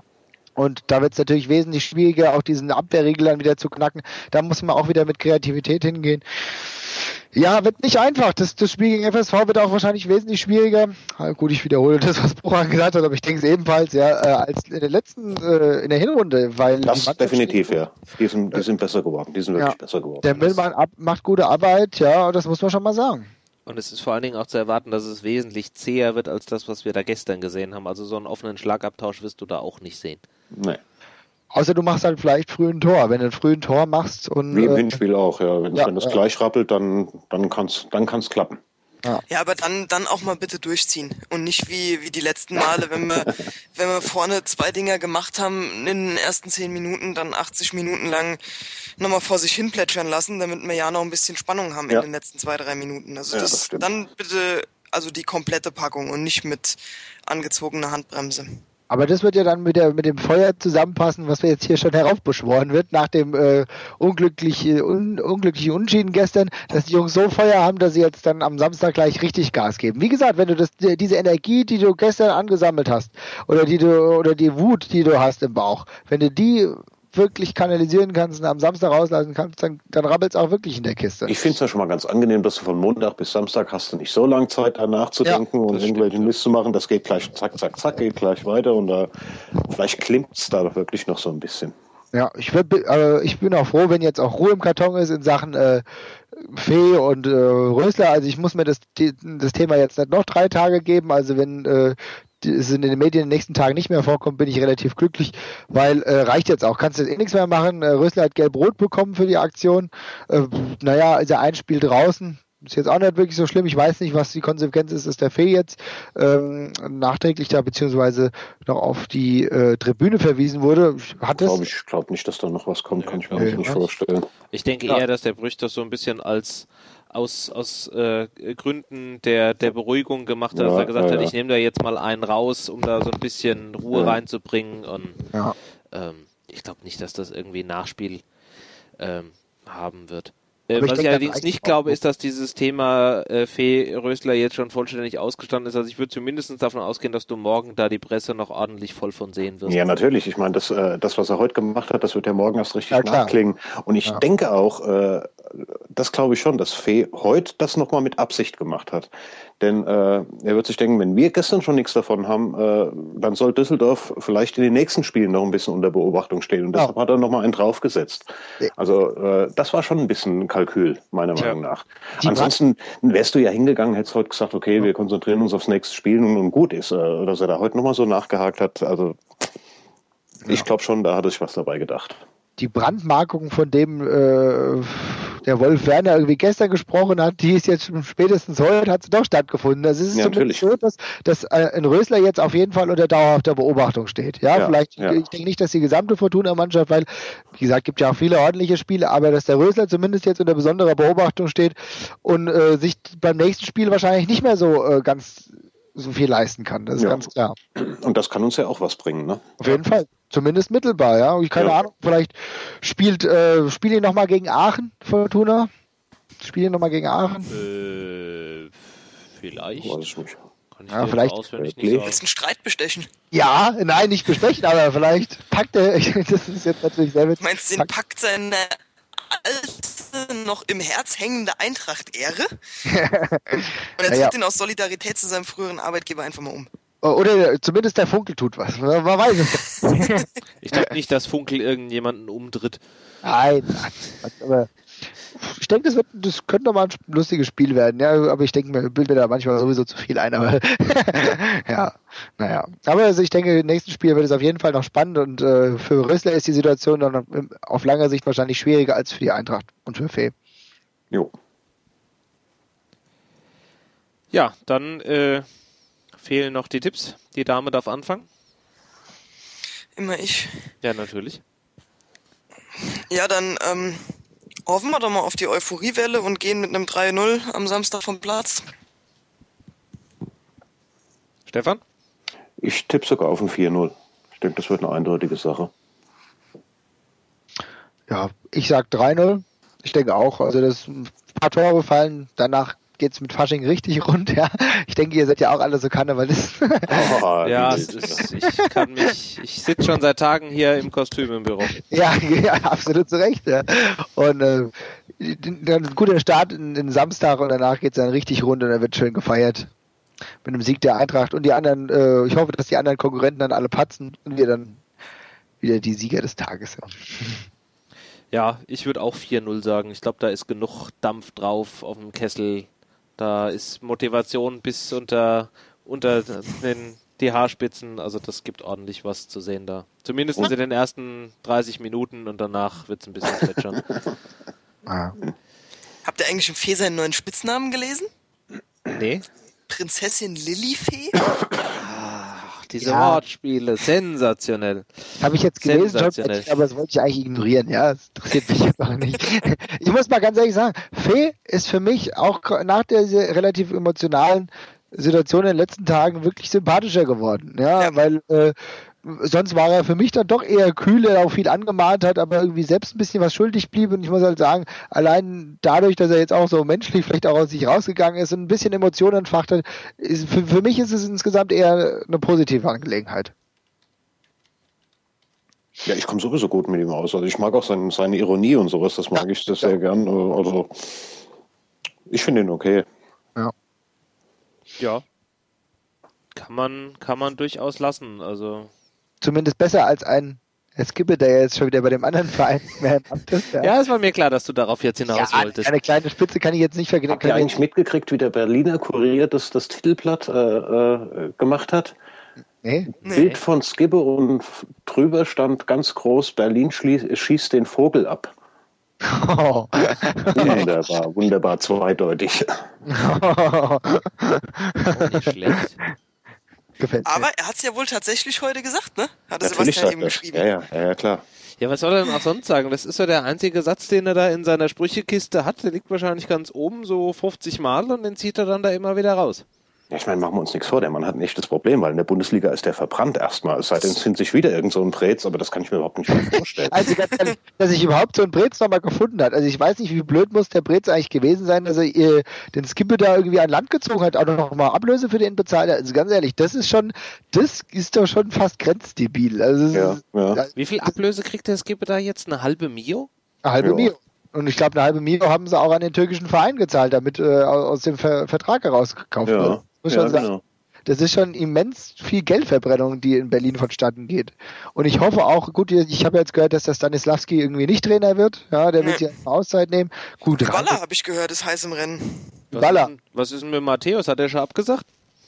Und da wird es natürlich wesentlich schwieriger, auch diesen Abwehrriegel dann wieder zu knacken. Da muss man auch wieder mit Kreativität hingehen. Ja, wird nicht einfach. Das, das Spiel gegen F S V wird auch wahrscheinlich wesentlich schwieriger. Gut, ich wiederhole das, was Bruchan gesagt hat, aber ich denke es ebenfalls, ja, als in der letzten, äh, in der Hinrunde, weil... Das definitiv, ja. Die sind, die sind besser geworden. Die sind wirklich ja, besser geworden. Der Millmann ab, macht gute Arbeit, ja, das muss man schon mal sagen. Und es ist vor allen Dingen auch zu erwarten, dass es wesentlich zäher wird als das, was wir da gestern gesehen haben. Also so einen offenen Schlagabtausch wirst du da auch nicht sehen. Nee. Außer du machst halt vielleicht früh ein Tor. Wenn du ein frühen Tor machst und... Wie im Hinspiel auch, ja. Wenn, ja, wenn das ja. gleich rappelt, dann, dann kann es dann kann's klappen. Ja. ja, aber dann, dann auch mal bitte durchziehen. Und nicht wie, wie die letzten Male, wenn wir, wenn wir vorne zwei Dinger gemacht haben in den ersten zehn Minuten, dann achtzig Minuten lang nochmal vor sich hin plätschern lassen, damit wir ja noch ein bisschen Spannung haben ja. in den letzten zwei, drei Minuten. Also ja, das, das dann bitte, also die komplette Packung und nicht mit angezogener Handbremse. Aber das wird ja dann mit, der, mit dem Feuer zusammenpassen, was wir jetzt hier schon heraufbeschworen wird, nach dem äh, unglücklichen un, unglückliche Unschieden gestern, dass die Jungs so Feuer haben, dass sie jetzt dann am Samstag gleich richtig Gas geben. Wie gesagt, wenn du das, diese Energie, die du gestern angesammelt hast, oder die du, oder die Wut, die du hast im Bauch, wenn du die wirklich kanalisieren kannst und am Samstag rauslassen kannst, dann, dann rabbelt es auch wirklich in der Kiste. Ich finde es ja schon mal ganz angenehm, dass du von Montag bis Samstag hast du nicht so lange Zeit, da nachzudenken ja, und irgendwelchen Mist zu machen. Das geht gleich zack, zack, zack, geht gleich weiter und da vielleicht klimmt es da wirklich noch so ein bisschen. Ja, ich, würd, äh, ich bin auch froh, wenn jetzt auch Ruhe im Karton ist in Sachen äh, Fee und äh, Rösler. Also ich muss mir das, die, das Thema jetzt nicht noch drei Tage geben. Also wenn äh, es in den Medien in den nächsten Tagen nicht mehr vorkommt, bin ich relativ glücklich, weil äh, reicht jetzt auch. Kannst du jetzt eh nichts mehr machen. Äh, Rösler hat gelb-rot bekommen für die Aktion. Äh, naja, ist ja ein Spiel draußen. Ist jetzt auch nicht wirklich so schlimm. Ich weiß nicht, was die Konsequenz ist, dass der Fee jetzt ähm, nachträglich da beziehungsweise noch auf die äh, Tribüne verwiesen wurde. Hat das? Ich glaube nicht, dass da noch was kommt, kann ich mir äh, nicht vorstellen. Ich denke ja. eher, dass der Brüch das so ein bisschen als aus, aus äh, Gründen der, der Beruhigung gemacht hat, ja, dass er gesagt ja, hat, ja. ich nehme da jetzt mal einen raus, um da so ein bisschen Ruhe ja. reinzubringen. Und ja. ähm, ich glaube nicht, dass das irgendwie ein Nachspiel ähm, haben wird. Äh, ich was denke, ich allerdings nicht glaube, ist, dass dieses Thema äh, Fee Rösler jetzt schon vollständig ausgestanden ist. Also ich würde zumindest davon ausgehen, dass du morgen da die Presse noch ordentlich voll von sehen wirst. Ja, natürlich. Ich meine, das, äh, das, was er heute gemacht hat, das wird ja morgen erst richtig ja, nachklingen. Und ich ja. denke auch, äh, das glaube ich schon, dass Fee heute das nochmal mit Absicht gemacht hat. Denn äh, er wird sich denken, wenn wir gestern schon nichts davon haben, äh, dann soll Düsseldorf vielleicht in den nächsten Spielen noch ein bisschen unter Beobachtung stehen. Und deshalb ja. hat er nochmal einen draufgesetzt. Also äh, das war schon ein bisschen Kalkül, meiner ja. Meinung nach. Die Ansonsten wärst du ja hingegangen, hättest heute gesagt, okay, wir konzentrieren uns aufs nächste Spiel und, und gut ist. Äh, dass er da heute nochmal so nachgehakt hat, also ja. ich glaube schon, da hat er sich was dabei gedacht. Die Brandmarkung, von dem äh, der Wolf Werner irgendwie gestern gesprochen hat, die ist jetzt spätestens heute, hat sie doch stattgefunden. Also es ist ja, zumindest so, dass, dass äh, ein Rösler jetzt auf jeden Fall unter dauerhafter Beobachtung steht. Ja, ja vielleicht, ja. ich denke nicht, dass die gesamte Fortuna-Mannschaft, weil, wie gesagt, gibt ja auch viele ordentliche Spiele, aber dass der Rösler zumindest jetzt unter besonderer Beobachtung steht und äh, sich beim nächsten Spiel wahrscheinlich nicht mehr so äh, ganz so viel leisten kann. Das ist ja. ganz klar. Und das kann uns ja auch was bringen, ne? Auf jeden Fall. Zumindest mittelbar, ja. Ich keine ja. Ahnung, vielleicht spielt äh, spielt ihr nochmal gegen Aachen, Fortuna? Spielt ihr nochmal gegen Aachen? Äh, vielleicht. Weiß ich nicht. Kann ich ja, vielleicht. Auswendig nicht sagen. Willst du einen Streit bestechen? Ja, nein, nicht bestechen, aber vielleicht packt er, das ist jetzt natürlich sehr witzig. Meinst du, den packt seine alte, noch im Herz hängende Eintracht-Ehre? Und er tritt ja. ihn aus Solidarität zu seinem früheren Arbeitgeber einfach mal um. Oder zumindest der Funkel tut was. Man weiß es. Ich glaube nicht, dass Funkel irgendjemanden umtritt. Nein, aber ich denke, das, wird, das könnte doch mal ein lustiges Spiel werden. Ja, aber ich denke, mir bildet da manchmal sowieso zu viel ein. Aber ja, naja. Aber also ich denke, im nächsten Spiel wird es auf jeden Fall noch spannend und äh, für Rösler ist die Situation dann auf lange Sicht wahrscheinlich schwieriger als für die Eintracht und für Fee. Jo. Ja, dann äh, fehlen noch die Tipps. Die Dame darf anfangen. Immer ich. Ja, natürlich. Ja, dann ähm, hoffen wir doch mal auf die Euphoriewelle und gehen mit einem drei null am Samstag vom Platz. Stefan? Ich tippe sogar auf ein vier null. Ich denke, das wird eine eindeutige Sache. Ja, ich sag drei null. Ich denke auch. Also das ein paar Tore fallen, danach geht's mit Fasching richtig rund, ja. Ich denke, ihr seid ja auch alle so Karnevalisten. Oh, ja, es ist, ich kann mich, ich sitze schon seit Tagen hier im Kostüm im Büro. Ja, ja, absolut zu Recht, ja. Und äh, dann ein guter Start in den Samstag und danach geht's dann richtig rund und dann wird schön gefeiert. Mit einem Sieg der Eintracht und die anderen, äh, ich hoffe, dass die anderen Konkurrenten dann alle patzen und wir dann wieder die Sieger des Tages sind. Ja, ich würde auch vier null sagen. Ich glaube, da ist genug Dampf drauf auf dem Kessel. Da ist Motivation bis unter, unter den, die Haarspitzen. Also das gibt ordentlich was zu sehen da. Zumindest in den ersten dreißig Minuten und danach wird es ein bisschen plätschern. Ah. Habt ihr eigentlich im Fee seinen neuen Spitznamen gelesen? Nee. Prinzessin Lilifee? Ach, diese ja. Wortspiele, sensationell. Habe ich jetzt gelesen, aber das wollte ich eigentlich ignorieren, ja, das interessiert mich einfach nicht. Ich muss mal ganz ehrlich sagen, Fee ist für mich auch nach der relativ emotionalen Situation in den letzten Tagen wirklich sympathischer geworden, ja, ja. weil äh, sonst war er für mich dann doch eher kühl, der auch viel angemahnt hat, aber irgendwie selbst ein bisschen was schuldig blieb und ich muss halt sagen, allein dadurch, dass er jetzt auch so menschlich vielleicht auch aus sich rausgegangen ist und ein bisschen Emotionen entfacht hat, ist, für, für mich ist es insgesamt eher eine positive Angelegenheit. Ja, ich komme sowieso gut mit ihm aus. Also ich mag auch sein, seine Ironie und sowas, das mag ja, ich das ja. sehr gern. Also ich finde ihn okay. Ja. Ja. Kann man, kann man durchaus lassen. Also zumindest besser als ein Skipper, der jetzt schon wieder bei dem anderen Verein mehr im Amt ist. Ja, ja, es war mir klar, dass du darauf jetzt hinaus ja, wolltest. Eine kleine Spitze kann ich jetzt nicht vergessen. Habt ihr eigentlich mitgekriegt, wie der Berliner Kurier das, das Titelblatt äh, äh, gemacht hat? Nee. Bild von Skibbe und drüber stand ganz groß, Berlin schießt den Vogel ab. Oh. Wunderbar, wunderbar zweideutig. Oh, nicht schlecht. Gefällt Aber er hat es ja wohl tatsächlich heute gesagt, ne? Hat er Natürlich Sebastian eben das. geschrieben. Ja, ja, ja, ja, klar. Ja, was soll er denn auch sonst sagen? Das ist ja der einzige Satz, den er da in seiner Sprüchekiste hat. Der liegt wahrscheinlich ganz oben, so fünfzig Mal, und den zieht er dann da immer wieder raus. Ja, ich meine, machen wir uns nichts vor, der Mann hat ein echtes Problem, weil in der Bundesliga ist der verbrannt erstmal. Es sei denn, es sind sich wieder irgend so ein Brez, aber das kann ich mir überhaupt nicht vorstellen. Also ganz ehrlich, dass sich überhaupt so ein Brez nochmal gefunden hat. Also ich weiß nicht, wie blöd muss der Brez eigentlich gewesen sein, dass er ihr, den Skipper da irgendwie an Land gezogen hat, auch noch mal Ablöse für den bezahlt hat. Also ganz ehrlich, das ist schon, das ist doch schon fast grenzdebil. Also ja, ist, ja. Wie viel Ablöse kriegt der Skipper da jetzt? Eine halbe Mio? Eine halbe Ja. Mio. Und ich glaube, eine halbe Mio haben sie auch an den türkischen Verein gezahlt, damit äh, aus dem Ver- Vertrag herausgekauft Ja, wird. Muss ja, schon sagen. genau. Das ist schon immens viel Geldverbrennung, die in Berlin vonstatten geht. Und ich hoffe auch, gut, ich habe jetzt gehört, dass der Stanislavski irgendwie nicht Trainer wird. Ja, der will Nee. sich erstmal Auszeit nehmen. Gut, Baller, habe ich gehört, ist heiß im Rennen. Was Baller. ist, denn, was ist denn mit Matthäus? Hat er schon abgesagt?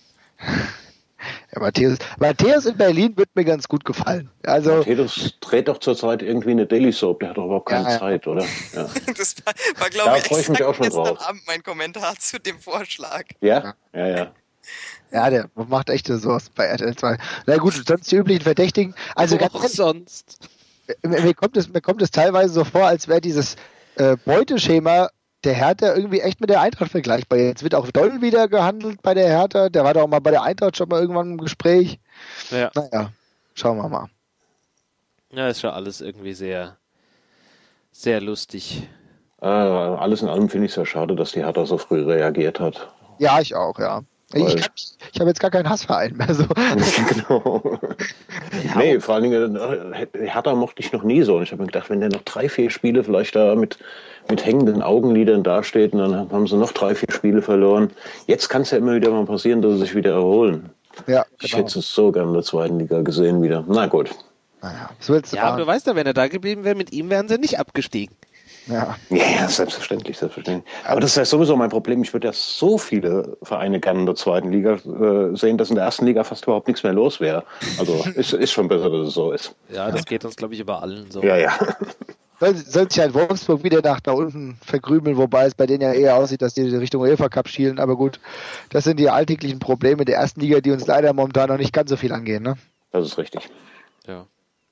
Ja, Matthäus, Matthäus in Berlin wird mir ganz gut gefallen. Also, Matthäus dreht doch zurzeit irgendwie eine Daily Soap, der hat doch überhaupt keine Ja, ja. Zeit, oder? Ja, Das war, war glaube Da ich, freu ich mich exakt auch schon gestern drauf. Abend mein Kommentar zu dem Vorschlag. ja, ja. ja. ja, der macht echt sowas bei R T L zwei. Na gut, sonst die üblichen Verdächtigen. Also ganz Auch ehrlich, sonst. mir, mir, kommt es, mir kommt es teilweise so vor, als wäre dieses äh, Beuteschema der Hertha irgendwie echt mit der Eintracht vergleichbar. Jetzt wird auch Doll wieder gehandelt bei der Hertha. Der war doch auch mal bei der Eintracht schon mal irgendwann im Gespräch. Ja. Naja, schauen wir mal. Ja, ist schon alles irgendwie sehr, sehr lustig. Äh, alles in allem finde ich es ja schade, dass die Hertha so früh reagiert hat. Ja, ich auch, ja. Ich, Weil- ich, ich habe jetzt gar keinen Hassverein mehr. So. Genau. Nee, vor allen Dingen, äh, Hertha mochte ich noch nie so. Und ich habe mir gedacht, wenn der noch drei, vier Spiele vielleicht da mit, mit hängenden Augenlidern dasteht, und dann haben sie noch drei, vier Spiele verloren. Jetzt kann es ja immer wieder mal passieren, dass sie sich wieder erholen. Ja, Ich genau. hätte es so gerne in der zweiten Liga gesehen wieder. Na gut. Naja, was willst du Ja, aber machen? du weißt ja, wenn er da geblieben wäre, mit ihm wären sie nicht abgestiegen. Ja. Ja, ja, selbstverständlich, selbstverständlich. Aber das ist ja sowieso mein Problem. Ich würde ja so viele Vereine gerne in der zweiten Liga äh, sehen, dass in der ersten Liga fast überhaupt nichts mehr los wäre. Also ist, ist schon besser, dass es so ist. Ja, das geht uns, glaube ich, über allen so. Ja, ja. Soll, soll sich halt Wolfsburg wieder nach da unten verkrümeln, wobei es bei denen ja eher aussieht, dass die Richtung UEFA Cup schielen. Aber gut, das sind die alltäglichen Probleme der ersten Liga, die uns leider momentan noch nicht ganz so viel angehen. Ne? Das ist richtig. Ja.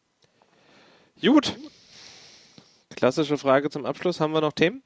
Gut. Klassische Frage zum Abschluss. Haben wir noch Themen?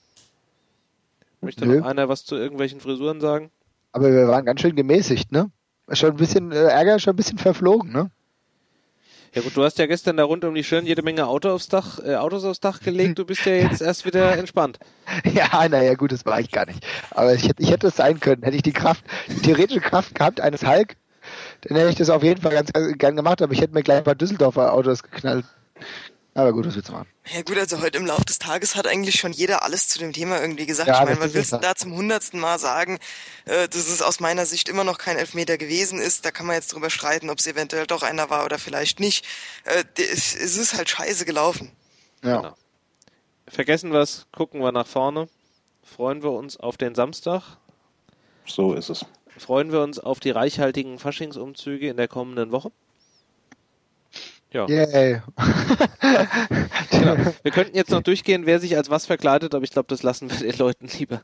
Möchte Nö. noch einer was zu irgendwelchen Frisuren sagen? Aber wir waren ganz schön gemäßigt, ne? Schon ein bisschen äh, Ärger, schon ein bisschen verflogen, ne? Ja gut, du hast ja gestern da rund um die Stirn jede Menge Auto aufs Dach, äh, Autos aufs Dach gelegt. Du bist ja jetzt erst wieder entspannt. Ja, naja, gut, das war ich gar nicht. Aber ich hätte, ich hätte es sein können. Hätte ich die Kraft, die theoretische Kraft gehabt eines Hulk, dann hätte ich das auf jeden Fall ganz gern gemacht, aber ich hätte mir gleich ein paar Düsseldorfer Autos geknallt. Aber gut, was willst du machen? Ja gut, also heute im Laufe des Tages hat eigentlich schon jeder alles zu dem Thema irgendwie gesagt. Ja, ich meine, das was ist willst du es. da zum hundertsten Mal sagen, äh, dass es aus meiner Sicht immer noch kein Elfmeter gewesen ist? Da kann man jetzt drüber streiten, ob es eventuell doch einer war oder vielleicht nicht. Äh, es, es ist halt scheiße gelaufen. Ja. Genau. Vergessen wir es, gucken wir nach vorne. Freuen wir uns auf den Samstag. So ist es. Freuen wir uns auf die reichhaltigen Faschingsumzüge in der kommenden Woche. Ja. Yay. Genau. Wir könnten jetzt noch durchgehen, wer sich als was verkleidet, aber ich glaube, das lassen wir den Leuten lieber.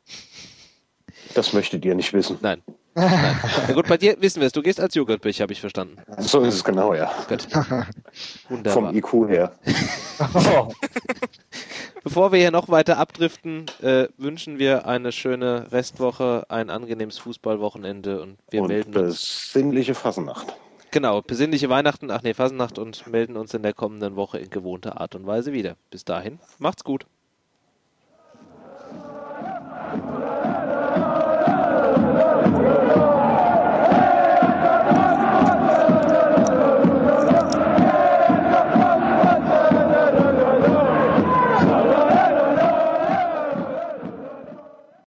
Das möchtet ihr nicht wissen. Nein. Nein. Na gut, bei dir wissen wir es. Du gehst als Joghurtbech, habe ich verstanden. So ist es genau, ja. Gut. Wunderbar. Vom I Q her. Oh. Bevor wir hier noch weiter abdriften, äh, wünschen wir eine schöne Restwoche, ein angenehmes Fußballwochenende und wir Und melden uns. besinnliche Fasnacht. Genau, besinnliche Weihnachten, ach nee, Fasnacht und melden uns in der kommenden Woche in gewohnter Art und Weise wieder. Bis dahin, macht's gut.